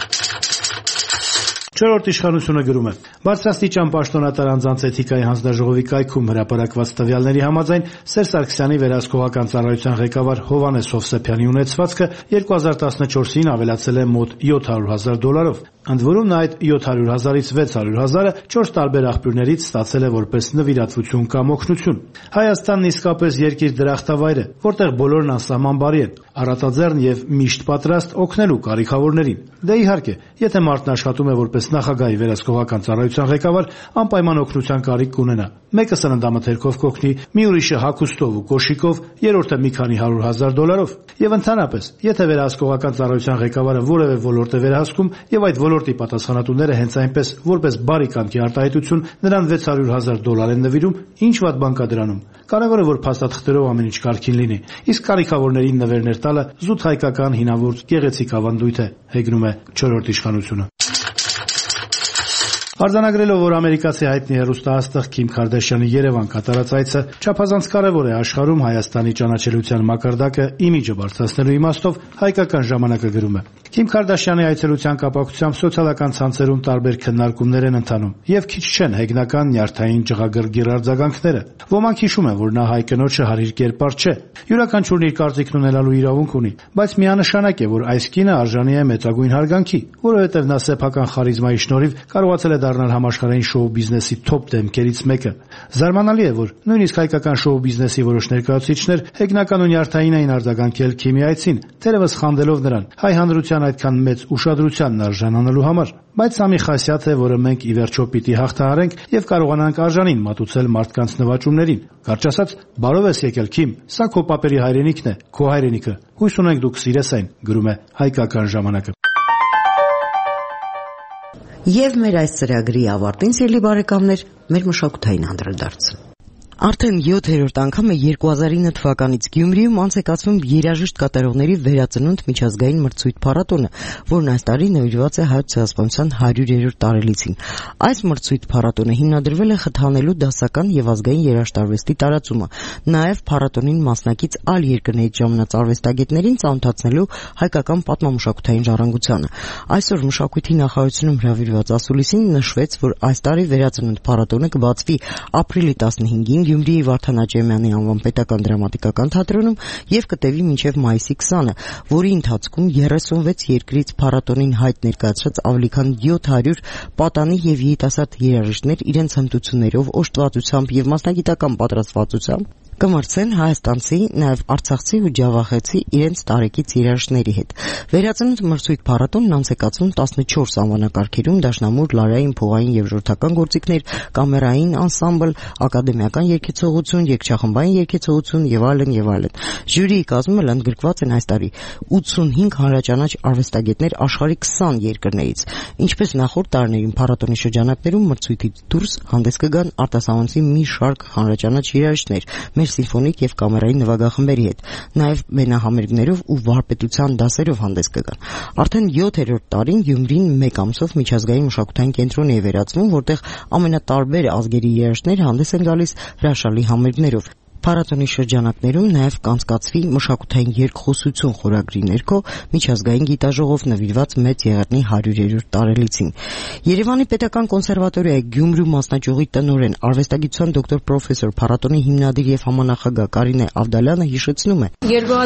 S23: Չորրորդ իշխանությունը գրում է. Բարձրաստիճան պաշտոնատար անձանց էթիկայի հանձնաժողովի կայքում հրապարակված տվյալների համաձայն Սերժ Սարգսյանի վերահսկողական ծառայության ղեկավար Հովհաննես Հովսեփյանի ունեցվածքը 2014-ին ավելացել է մոտ $700,000։ Ընդ որում նա այդ 700,000-ից 600,000-ը 4 տարբեր աղբյուրներից ստացել է որպես նվիրատվություն կամ օգնություն։ Հայաստանն իսկապես երկիր դրախտավայր է, որտեղ բոլորն անսահման բարի են, առատաձեռն եւ միշտ պատրաստ օգնելու կարիքավորներին։ Դե իհարկե, եթե մարդն աշխատում է որպես նախագահի վերահսկողական ծառայության ղեկավար, անպայման օգնության կարիք կունենա։ Մեկը սննդամթերքով կօգնի, մի ուրիշը հագուստով ու կոշիկով, երրորդը մի քանի $100,000։ Եվ ընդհանրապես, եթե վերահսկողական ծառայության ղեկավարը որևէ ոլորտ է վերահսկում եւ այդ ոլորտի պատասխանատուները հենց այնպես որպես բարի կամքի արտահայտություն նրան $600,000 են նվիրում, ինչ վատ բան կա դրանում։ Կարևորը որ փաստաթղթերով ամեն ինչ կարգին լինի։ Իսկ կարիքավորներին նվերներ տալը զուտ հայկական հինավուրց գեղեցիկ ավանդույթ է, հեգնում է չորրորդ իշխանությունը։ Արձանագրելով, որ ամերիկացի հայտնի հեռուստաաստղ Քիմ Քարդաշյանի Երևան կատարած այցը չափազանց կարևոր է աշխարհում Հայաստանի ճանաչելիության մակարդակը իմիջը բարձրացնելու իմաստով, հայկական ժամանակը գրում է. Քիմ Քարդաշյանի այցելության կապակցությամբ սոցիալական ցանցերում տարբեր քննարկումներ են ընթանում եւ քիչ չեն հեգնական նյարդային ջղագրգիռ արձագանքները։ Ոմանք հիշում են, որ նա հայ կնոջը հարիր կերպար չէ։ Յուրաքանչյուրն իր կարծիքն ունենալու իրավունք ունի, բայց միանշանակ է, որ այս կինը արժանի է մեծագույն հարգանքի, որովհետեւ նա սեփական խարիզմայի շնորհիվ կարողացել է դառնալ համաշխարհային շոու բիզնեսի թոփ դեմքերից մեկը։ Զարմանալի է, որ նույնիսկ հայկական շոու բիզնեսի որոշ ներկայացուցիչներ հեգնական ու նյարդային էին արձագանքել Քիմի այցին, թերևս խանդելով նրան հայ հանրության այդքան մեծ ուշադրությանն արժանանալու համար։ Բայց սա մի խասյաթ է, որը մենք ի վերջո պիտի հաղթահարենք եւ կարողանանք արժանին մատուցել մարդկանց նվաճումներին։ Կարճ ասած, բարով ես եկել Քիմ, սա քո պապերի հայրենիքն է, քո հայրենիքը։ Հույս ունենք դու կսիրես այն, գրում է Հայկական ժամանակը։
S3: Եվ մեր այս ծրագրի ավարտին, սիրելի բարեկամներ, մեր մշակութային անդրադարձը։ Արդեն 7-րդ անգամ է 2009 թվականից Գյումրիում անց է կացվում երաժիշտ կատարողների վերածնունդ միջազգային մրցույթ փառատոնը, որն այս տարի նվիրված է Հայոց ցեղասպանության 100-րդ տարելիցին։ Այս մրցույթ փառատոնը հիմնադրվել է խթանելու դասական եւ ազգային երաժշտարվեստի տարածումը, նաեւ փառատոնին մասնակից այլ երկրներից ժամանած արվեստագետներին ծանոթացնելու հայկական պատմամշակութային ժառանգությանը։ Այսօր մշակույթի նախարարությունում հրավիրված ասուլիսին նշվեց, որ այս տարի վերածնունդ փառատոնը կբացվի ապրիլի 15-ին Գյումրիի Վարդան Աճեմյանի անվան պետական դրամատիկական թատրոնում եւ կտևի մինչեւ մայիսի 20-ը, որի ընթացքում 36 երկրից փառատոնին հայտ ներկայացրած ավելի քան 700 պատանի եւ երիտասարդ երաժիշտներ իրենց հմտություններով, օժտվածությամբ եւ մասնագիտական պատրաստվածությամբ կմրցեն հայաստանցի, նաև արցախցի ու ջավախեցի իրենց տարեկից երաժիշտների հետ։ Վերածնունդ մրցույթ փառատոնն անց է կացվում 14 անվանակարգերում՝ դաշնամուր, լարային, փողային եւ ժողովրդական գործիքներ, կամերային անսամբլ, ակադեմիական երգեցողություն, երգչախմբային երգեցողություն եւ այլն եւ այլն։ Ժյուրիի կազմում ընդգրկված են այս տարի 85 հանրաճանաչ արվեստագետներ աշխարհի 20 երկրներից։ Ինչպես նախորդ տարիներին փառատոնի շրջանակներում մրցույթից դուրս հանդես կգան արտասահմանցի մի շարք հանրաճանաչ երաժիշտներ մեր սիմֆոնիկ եւ կամերային նվագախմբերի հետ, նաեւ մենահամերգներով ու վարպետության դասերով հանդես կգան։ Արդեն 7-րդ տարին Գյումրին մեկ ամսով միջազգային մշակութային կենտրոն է վերածվում, որտեղ ամենատարբեր ազգերի երաժիշտներ հանդես են գալիս հրաշալի համերգներով։ Փառատոնի շրջանակներում նաև կանցկացվի մշակութային երկխոսություն խորագրի ներքո միջազգային գիտաժողով նվիրված Մեծ Եղեռնի 100-րդ տարելիցին։ Երևանի Պետական կոնսերվատորիայի Գյումրու մասնաճյուղի տնօրեն, արվեստագիտության դոկտոր պրոֆեսոր, փառատոնի հիմնադիր եւ համանախագահ Կարինե Ավդալյանը հիշեցնում է.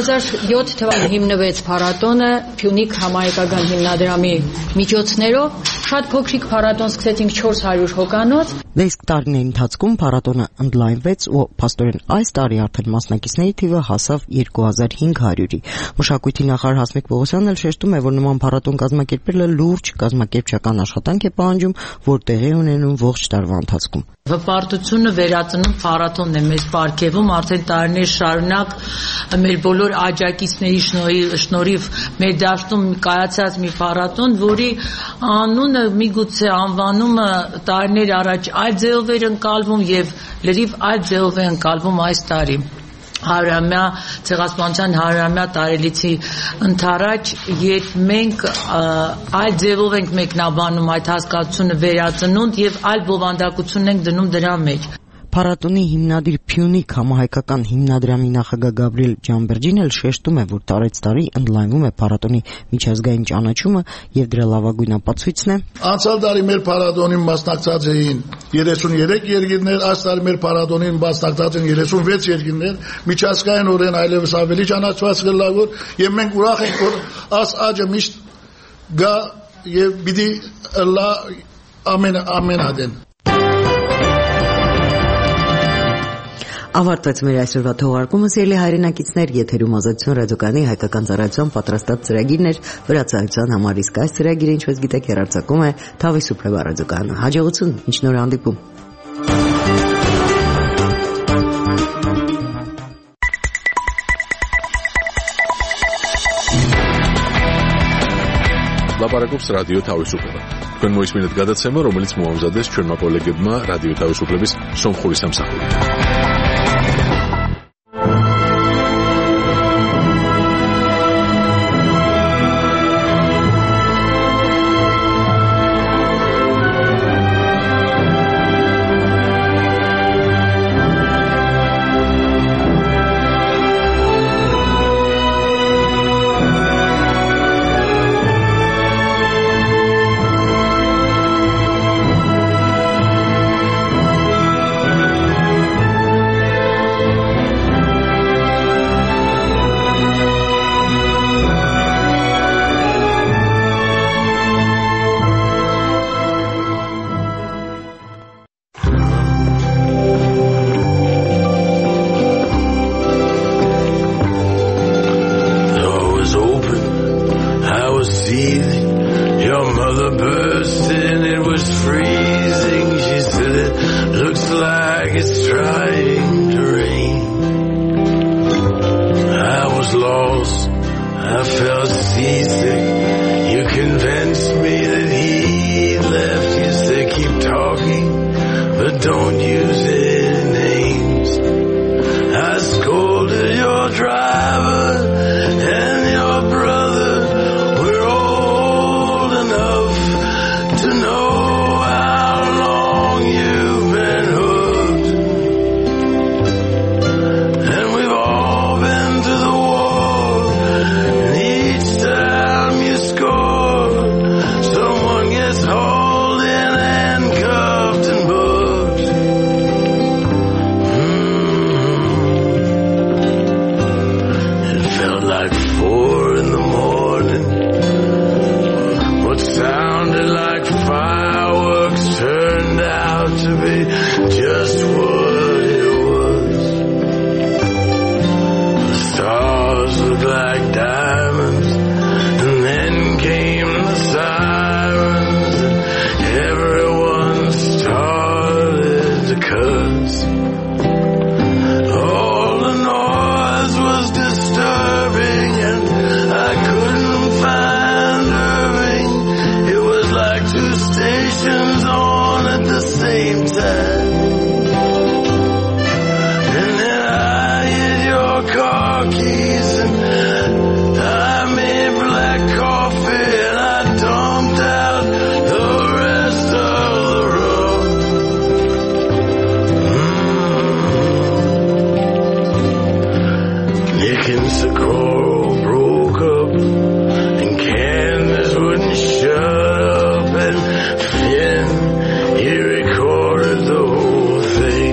S2: 2007 թվականին հիմնվեց փառատոնը Փյունիկ համահայկական հիմնադրամի միջոցներով։ Շատ փոքրիկ փառատոն սկսեցինք 400 հոգանոց։
S3: Իսկ տարիների ընթացքում փառատոնը ընդլայնվեց ու փաստորեն այս տարի արդեն մասնակիցների թիվը հասավ 2500-ի։ Մշակույթի նախարար Հասմիկ Պողոսյանն էլ շեշտում է, որ նման փառատոն կազմակերպելը լուրջ կազմակերպչական աշխատանք է պահանջում, որ տեղի ունենում ողջ տարվա ընթացքում։
S2: Հպարտությունը վերածնունդ փառատոնն է մեզ պարգևում արդեն տարիներ շարունակ մեր բոլոր աջակիցների շնորհիվ մեր դաշտում կայացած մի փառատոն, որի անունը միգուցե անվանումը տարիներ առաջ այլ ձևով էր ընկալվում եւ լրիվ այլ ձևով է ընկալվում այս տարի։ 100-ամյա ցեղասպանության 100-ամյա տարելիցի ընթരാճ, երբ մենք այլ ձևով ենք մեկնաբանում այդ հասկացությունը վերածնունդ եւ այլ բովանդակություն ենք դնում դրա մեջ։
S3: Փառատոնի հիմնադիր Փյունիկ համահայկական հիմնադրամի նախագահ Գաբրիել Ջամբերջին էլ շեշտում է, որ տարեց տարի ընդլայնվում է փառատոնի միջազգային ճանաչումը եւ դրա լավագույն ապացույցն է.
S5: Անցյալ տարի մեր փառատոնին մասնակցած էին 33 երկիրներ, այս տարի մեր փառատոնին մասնակցած են 36 երկիրներ, միջազգայինորեն այլևս ավելի ճանաչված գլավոր, եւ մենք ուրախ ենք, որ այս աճը միշտ գա եւ պիտի լա ամենադեն։
S3: Ավարտվեց մեր այսօրվա թողարկումը, սիրելի հայրենակիցներ, եթերում Ազատություն ռադիոկայանի հայկական ծառայության պատրաստած ծրագիրն էր, վրացայության համար իսկ այս ծրագիրը, ինչպես գիտեք, հեռարձակում է Թավի Սուպրեվա ռադիոկայանը։ Հաջողություն, մինչ նոր հանդիպում։
S6: Լապարակոպս ռադիո Թավի Սուպրեվա։ Când mă uiți gadățemă, româniți mă amzadesc, cel mai colegă radio Թավի Սուպրեվիս, som խորիսամ սախորի։
S4: it's trying to rain. I was lost, I felt seasick. You convinced me that he left. You said keep talking, but don't use any names. I scolded your driver and your brother. We're old enough to know how long you've been hooked. And we've all been to the war, and each time you score, someone gets hauled in, handcuffed and booked. It felt like 4 in the morning. What sounded like fireworks turned out to be just what it was. The stars looked like diamonds, and then came the sirens, and everyone started to curse. All the noise was disturbing, and I couldn't find Irving. It was like 2 stations on at the same time. And then I hid your car keys, and I made black coffee, and I dumped out the rest of the rum. Nick and Socorro broke up, and Candace wouldn't shut up, and Finn, he recorded the whole thing.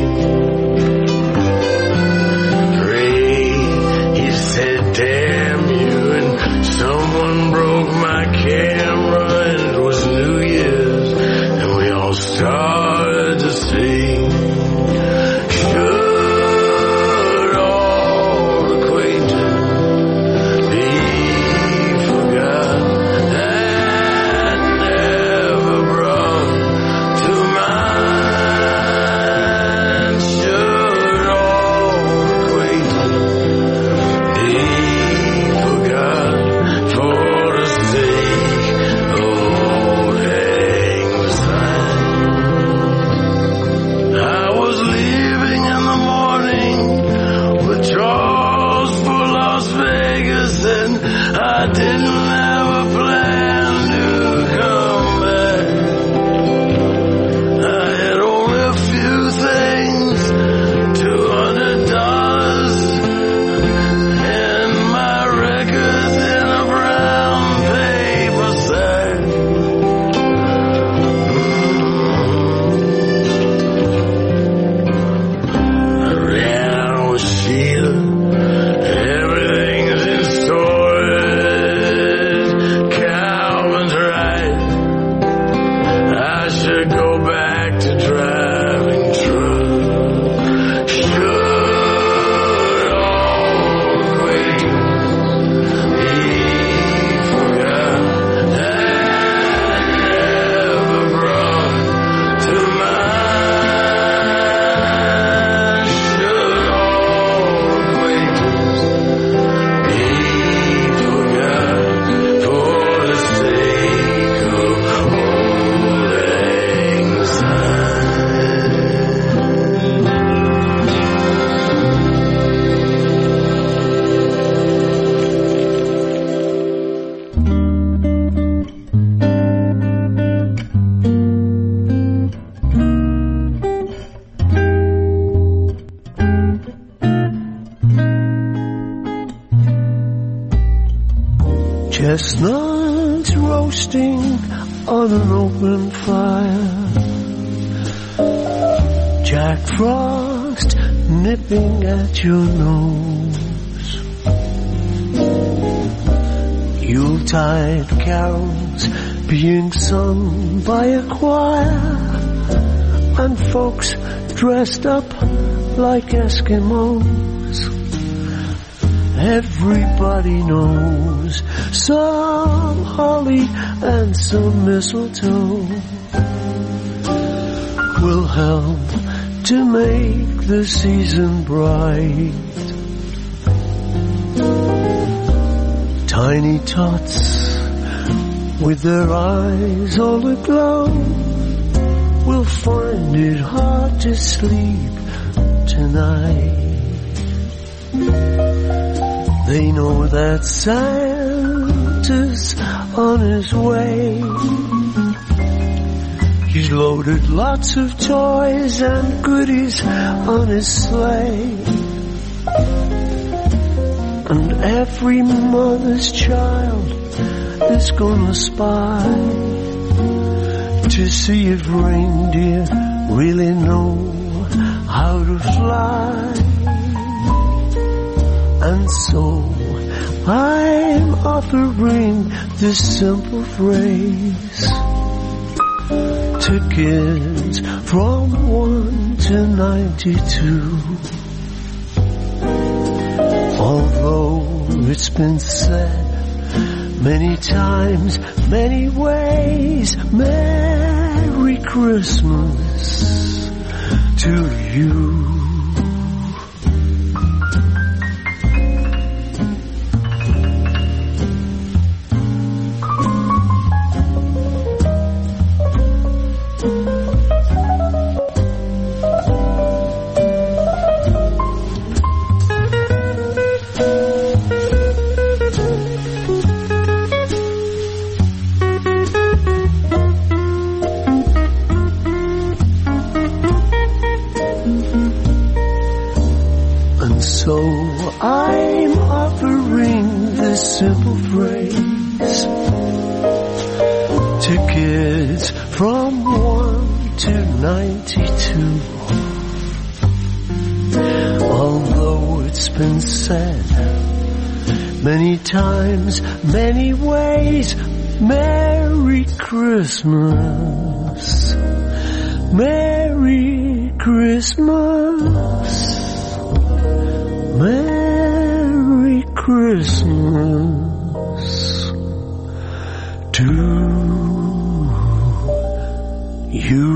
S4: Ray, he said damn you, and someone broke my camera, and it was New Year's, and we all started to sing. Should all acquaintance be forgot and never brought to mind? Should all acquaintance be forgot for the sake of old anxiety? I was leaving in the morning with Charles for Las Vegas, and I didn't have a plan to come back. I had only a few things, $200 and my records in a brown paper sack. I ran out with Sheila. Everything's in storage. Calvin's right. I should go back to driving truck. Should all acquaintance be forgot and never brought to mind? Should all acquaintance be forgot for the sake of old
S8: Chestnuts roasting on an open fire, Jack Frost nipping at your nose, Yuletide carols being sung by a choir, and folks dressed up like Eskimos. Everybody knows some holly and some mistletoe will help to make the season bright. Tiny tots with their eyes all aglow will find it hard to sleep tonight. They know that Santa's on his way. He's loaded lots of toys and goodies on his sleigh. And every mother's child is gonna spy to see if reindeer really know how to fly. And so I'm offering this simple phrase to kids from 1 to 92. Although it's been said many times, many ways, Merry Christmas to you. So I'm offering this simple phrase to kids from 1 to 92. Although it's been said many times, many ways, Merry Christmas, Merry Christmas, Merry Christmas to you.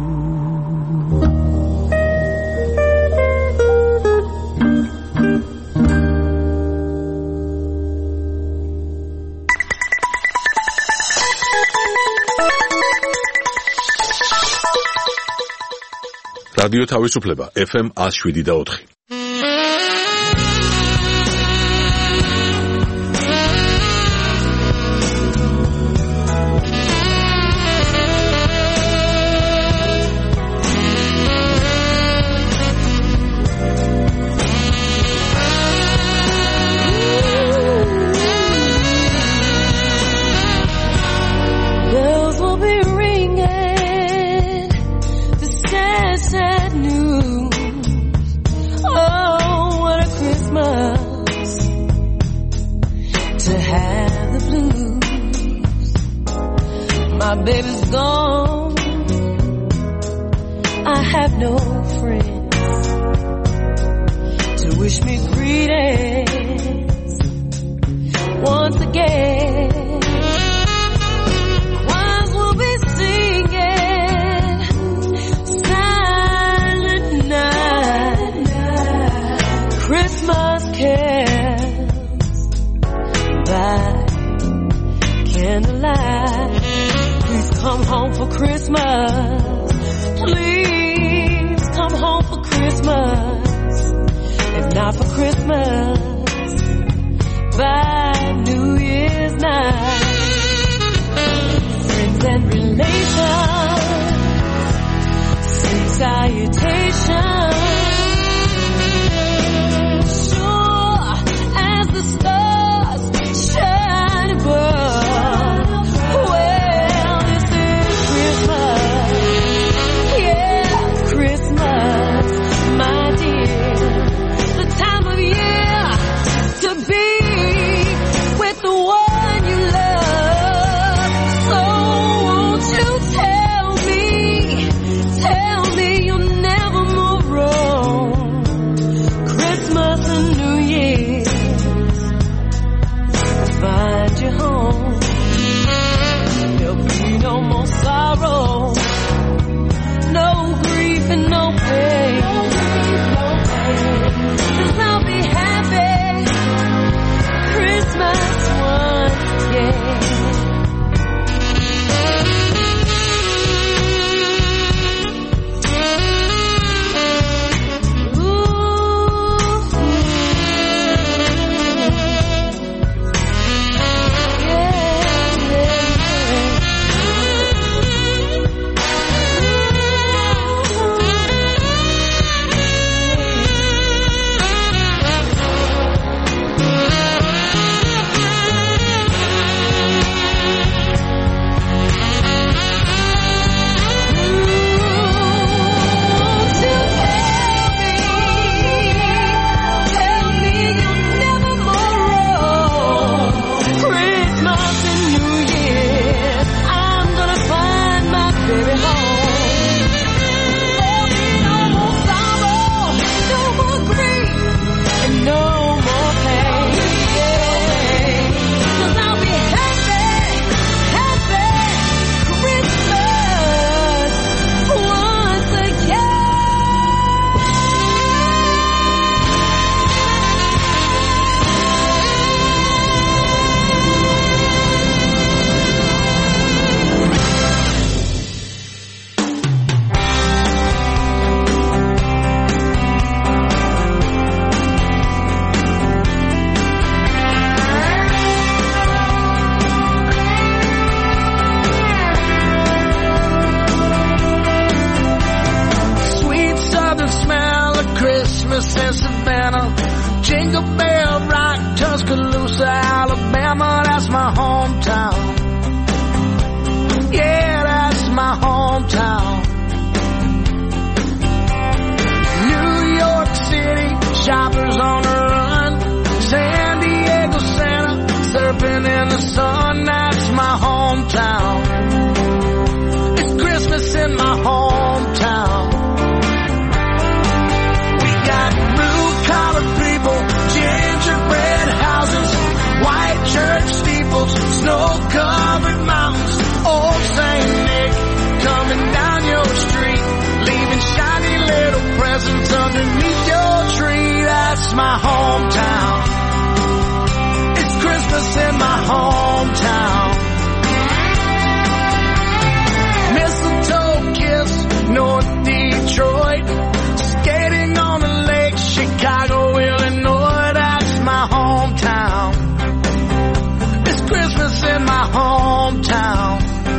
S6: რადიო თავისუფლება FM 107.4.
S10: My baby's gone, I have no friends to wish me greetings once again. Choirs will be singing Silent Night, Christmas carols by candlelight. Come home for Christmas. Please come home for Christmas. If not for Christmas, by New Year's night. Friends and relations sing salutations. Sure as the stars shine above.
S8: Tell me you'll never move
S4: Savannah, Jingle Bell Rock, Tuscaloosa, Alabama, that's my hometown. Yeah, that's my hometown. New York City, shoppers on the run, San Diego, Santa, surfing in the sun, that's my hometown. It's Christmas in my hometown. We got blue-collar people, gingerbread houses, white church steeples, snow-covered mountains, old St. Nick coming down your street, leaving shiny little presents underneath your tree. That's my hometown. It's Christmas in my hometown. Mistletoe kiss, North Detroit, skating on the lake, Chicago, Illinois, that's my hometown. It's Christmas in my hometown.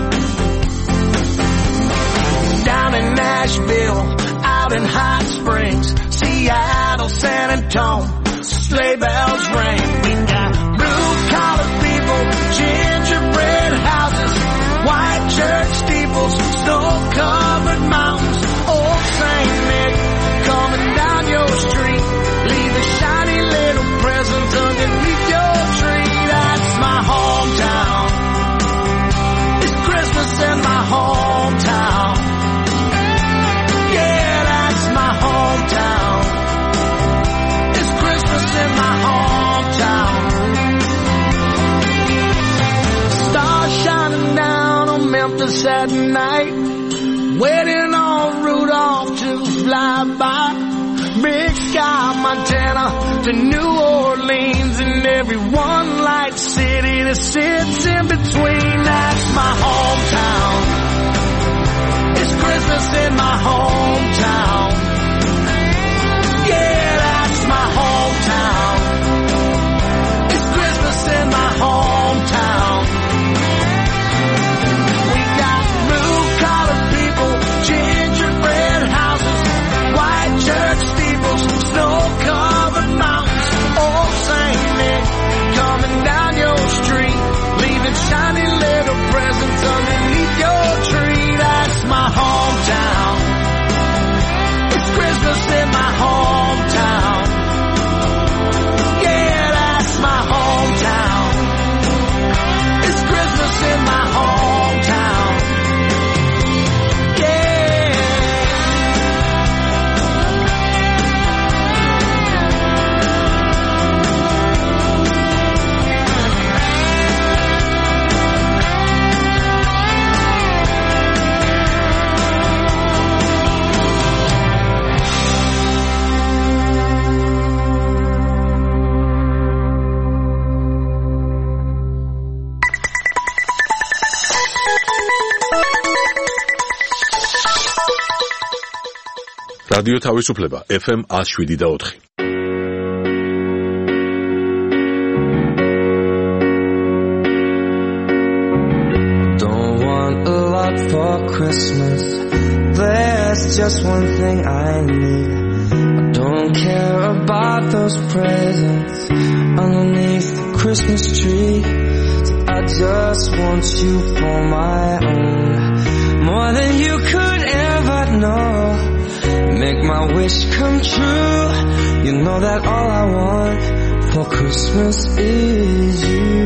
S4: Down in Nashville, out in Hot Springs, Seattle, San Antonio, sleigh bells ring. We got blue-collar people, gingerbread houses, white church steeples, snow-covered mountains, old St. Nick coming down your street, leaving shiny little presents underneath your tree. That's my hometown. It's Christmas in my hometown. Yeah, that's my hometown. It's Christmas in my hometown. Stars shining down on Memphis at night, waiting on Rudolph to fly by. Big Sky, Montana to New Orleans, and every one light city that sits in between. That's my hometown. It's Christmas in my hometown. Yeah, that's my hometown. It's Christmas in my hometown. We got blue-collar people, gingerbread houses, white church steeples, snow-covered mountains, old St. Nick coming down your street, leaving shiny little presents underneath your tree. That's my hometown. It's Christmas in my hometown. Yeah, that's my hometown. It's Christmas in my hometown.
S6: რადიო თავისუფლება FM 107.4.
S11: Don't want a lot for Christmas. There's just one thing I need. I don't care about those presents underneath the Christmas tree. I just want you for my own, more than you could ever know. Make my wish come true. You know that all I want for Christmas is you.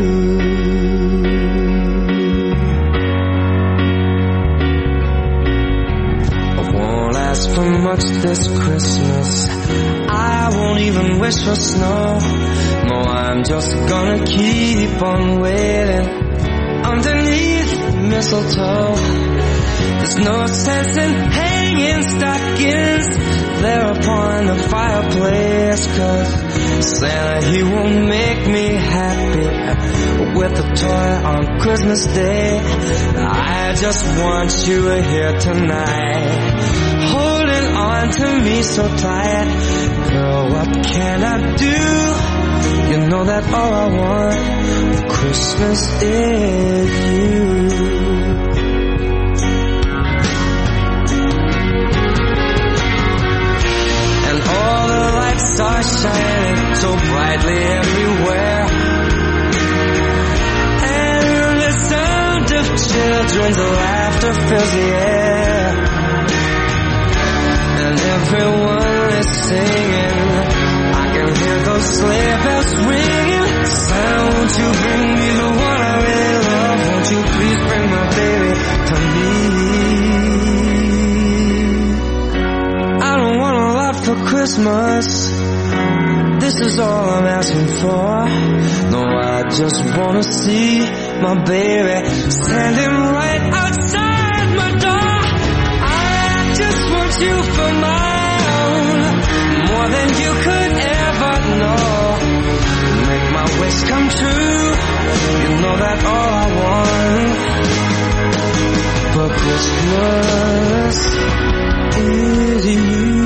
S11: I won't ask for much this Christmas. I won't even wish for snow. No, I'm just gonna keep on waiting underneath mistletoe. There's no sense in hanging stockings there upon the fireplace, 'cause Santa, he won't make me happy with a toy on Christmas Day. I just want you here tonight, holding on to me so tight. Girl, what can I do? You know that all I want for Christmas is you. Are shining so brightly everywhere. And the sound of children's laughter fills the air. And everyone is singing. I can hear those sleigh bells ringing. Santa, won't you bring me the one I really love? Won't you please bring my baby to me? I don't want a lot for Christmas. This is all I'm asking for. No, I just wanna see my baby standing right outside my door. I just want you for my own, more than you could ever know. Make my wish come true. You know that all I want for Christmas is you.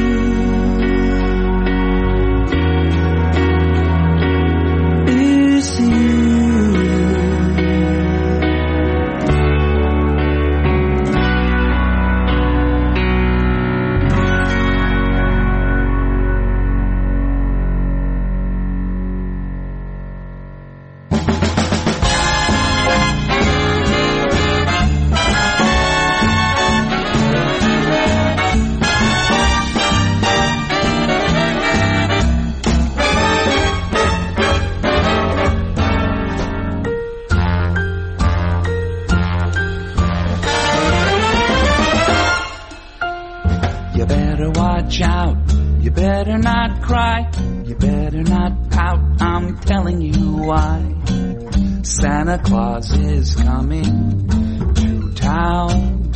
S7: Santa Claus is coming to town.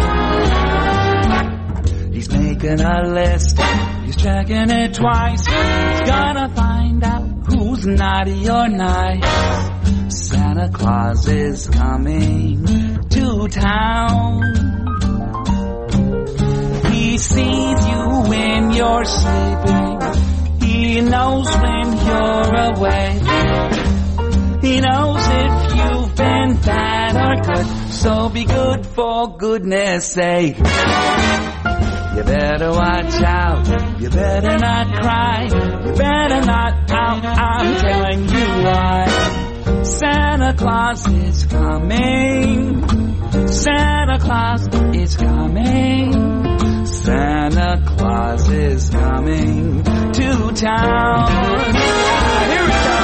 S7: He's making a list, he's checking it twice. He's gonna find out who's naughty or nice. Santa Claus is coming to town. He sees you when you're sleeping. He knows when you're awake. He knows if you've been bad or good, so be good for goodness sake. You better watch out, you better not cry, you better not pout, I'm telling you why. Santa Claus is coming, Santa Claus is coming, Santa Claus is coming to town. Here we go.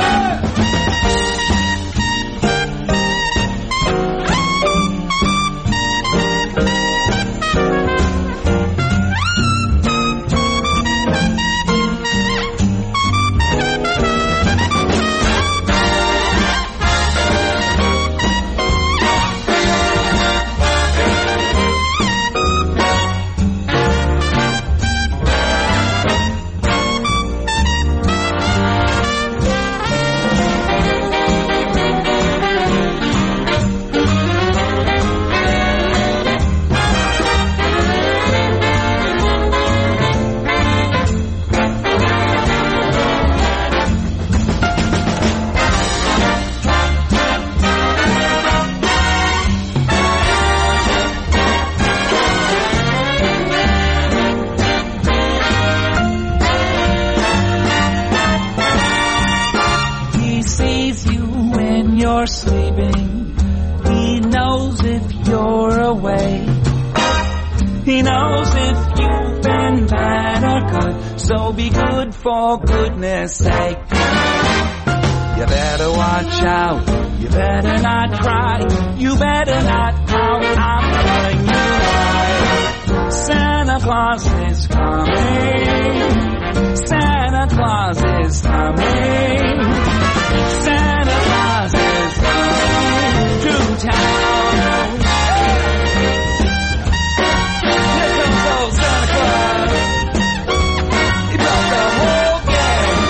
S7: Sleeping. He knows if you're awake. He knows if you've been bad or good, so be good for goodness sake. You better watch out, you better not cry, you better not pout, I'm telling you why. Santa Claus is coming, Santa Claus is coming, Santa Claus is coming to town. Here comes old Santa Claus. He brought the whole gang.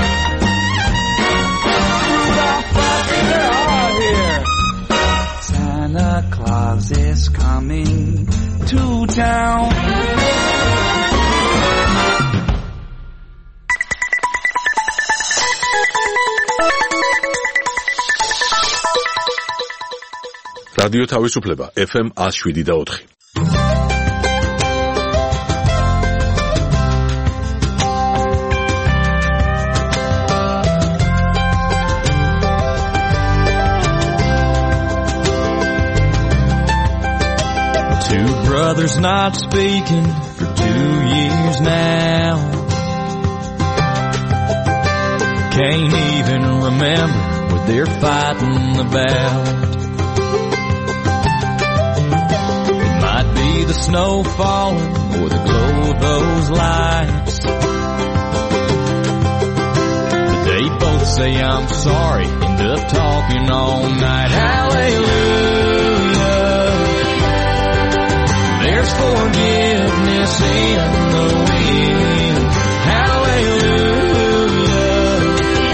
S7: Rudolph, Bugsy, they're all here. Santa Claus is coming to town.
S6: რადიო თავისუფლება FM 107.4.
S13: mother's not speaking for 2 years now. Can't even remember what they're fighting about. It might be the snow falling or the glow of those lights. But they both say I'm sorry, end up talking all night. Hallelujah, there's forgiveness in the wind. Hallelujah,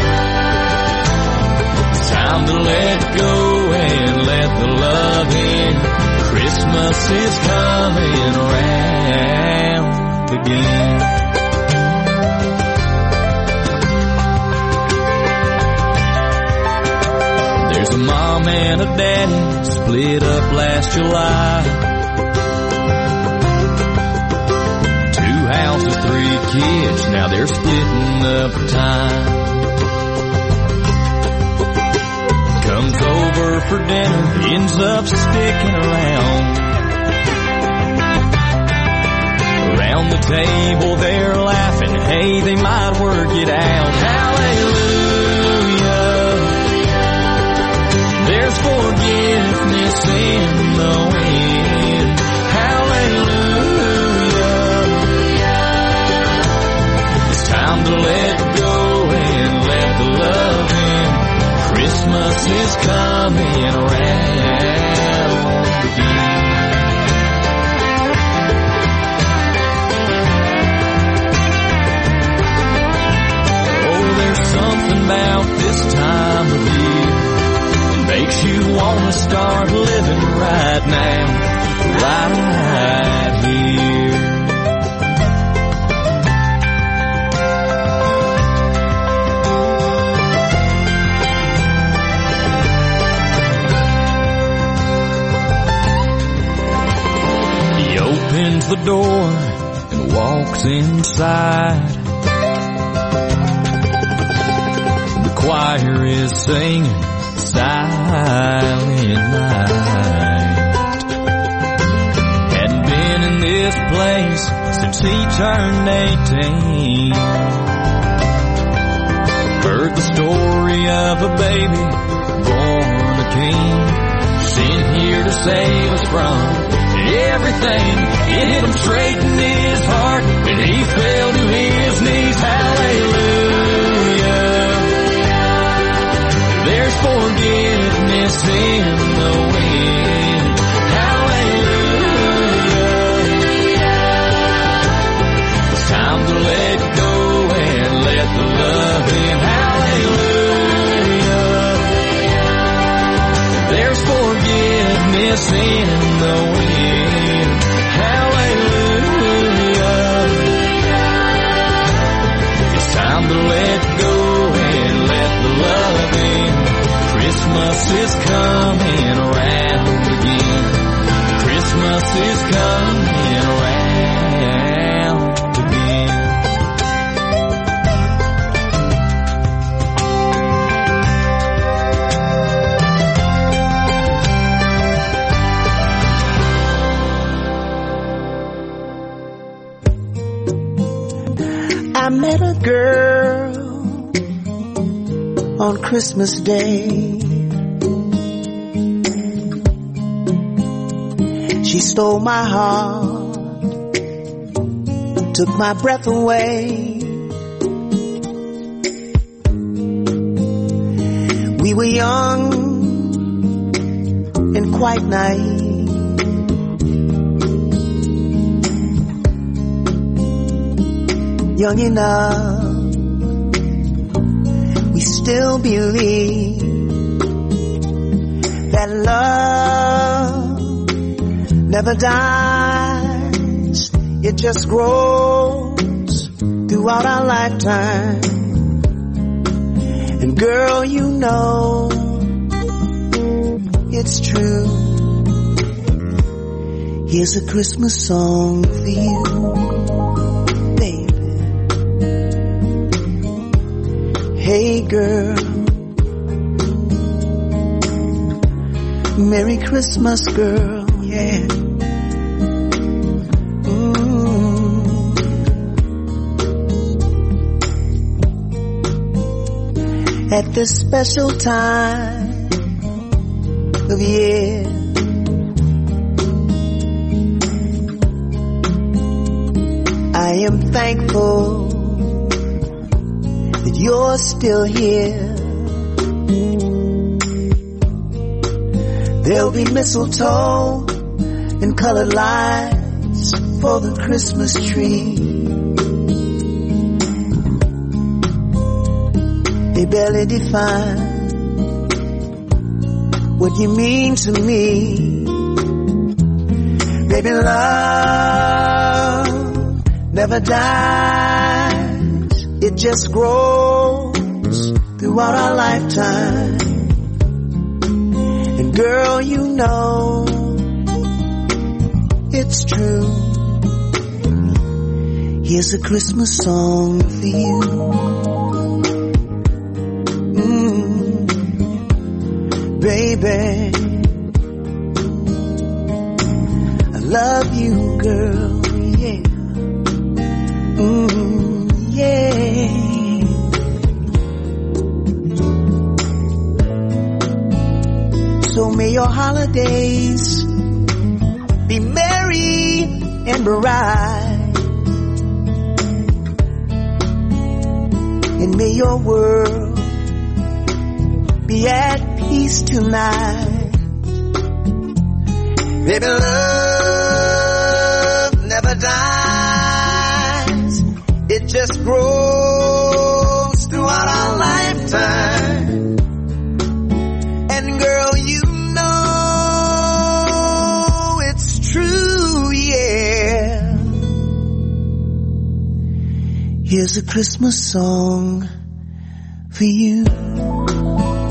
S13: it's time to let go and let the love in. Christmas is coming around again. There's a mom and a daddy split up last July. 2 houses, 3 kids, now they're splitting up time. Comes over for dinner, ends up sticking around. Around the table they're laughing, hey, they might work it out. Hallelujah, there's forgiveness in the wind. Hallelujah, it's time to let go and let the love in. Christmas is coming around again. Oh, there's something about this time of year that makes you want to start living right now, right here. Opens the door and walks inside. The choir is singing Silent Night. Hadn't been in this place since he turned 18. Heard the story of a baby born a king, sent here to save us from everything. It hit him straight in his heart and he fell to his knees. Hallelujah, there's forgiveness in the wind. Hallelujah, it's time to let go and let the love in. Hallelujah, there's forgiveness in the wind. Hallelujah, it's time to let go and let the love in. Christmas is coming around again. Christmas is coming around again.
S8: I met a girl on Christmas Day. She stole my heart, took my breath away. We were young and quite naive. Young enough, we still believe that love never dies. It just grows throughout our lifetime. And girl, you know it's true. Here's a Christmas song for you. Hey girl, Merry Christmas girl, yeah. at this special time of year. I am thankful that you're still here. There'll be mistletoe and colored lights for the Christmas tree. They barely define what you mean to me. Baby, love never dies. It just grows throughout our lifetime. And girl, you know it's true. Here's a Christmas song for you. Baby, I love you, girl, yeah. Yeah. So may your holidays be merry and bright, and may your world be at peace tonight. Baby, love never dies. It just grows throughout our lifetime. And girl, you know it's true, yeah. Here's a Christmas song for you.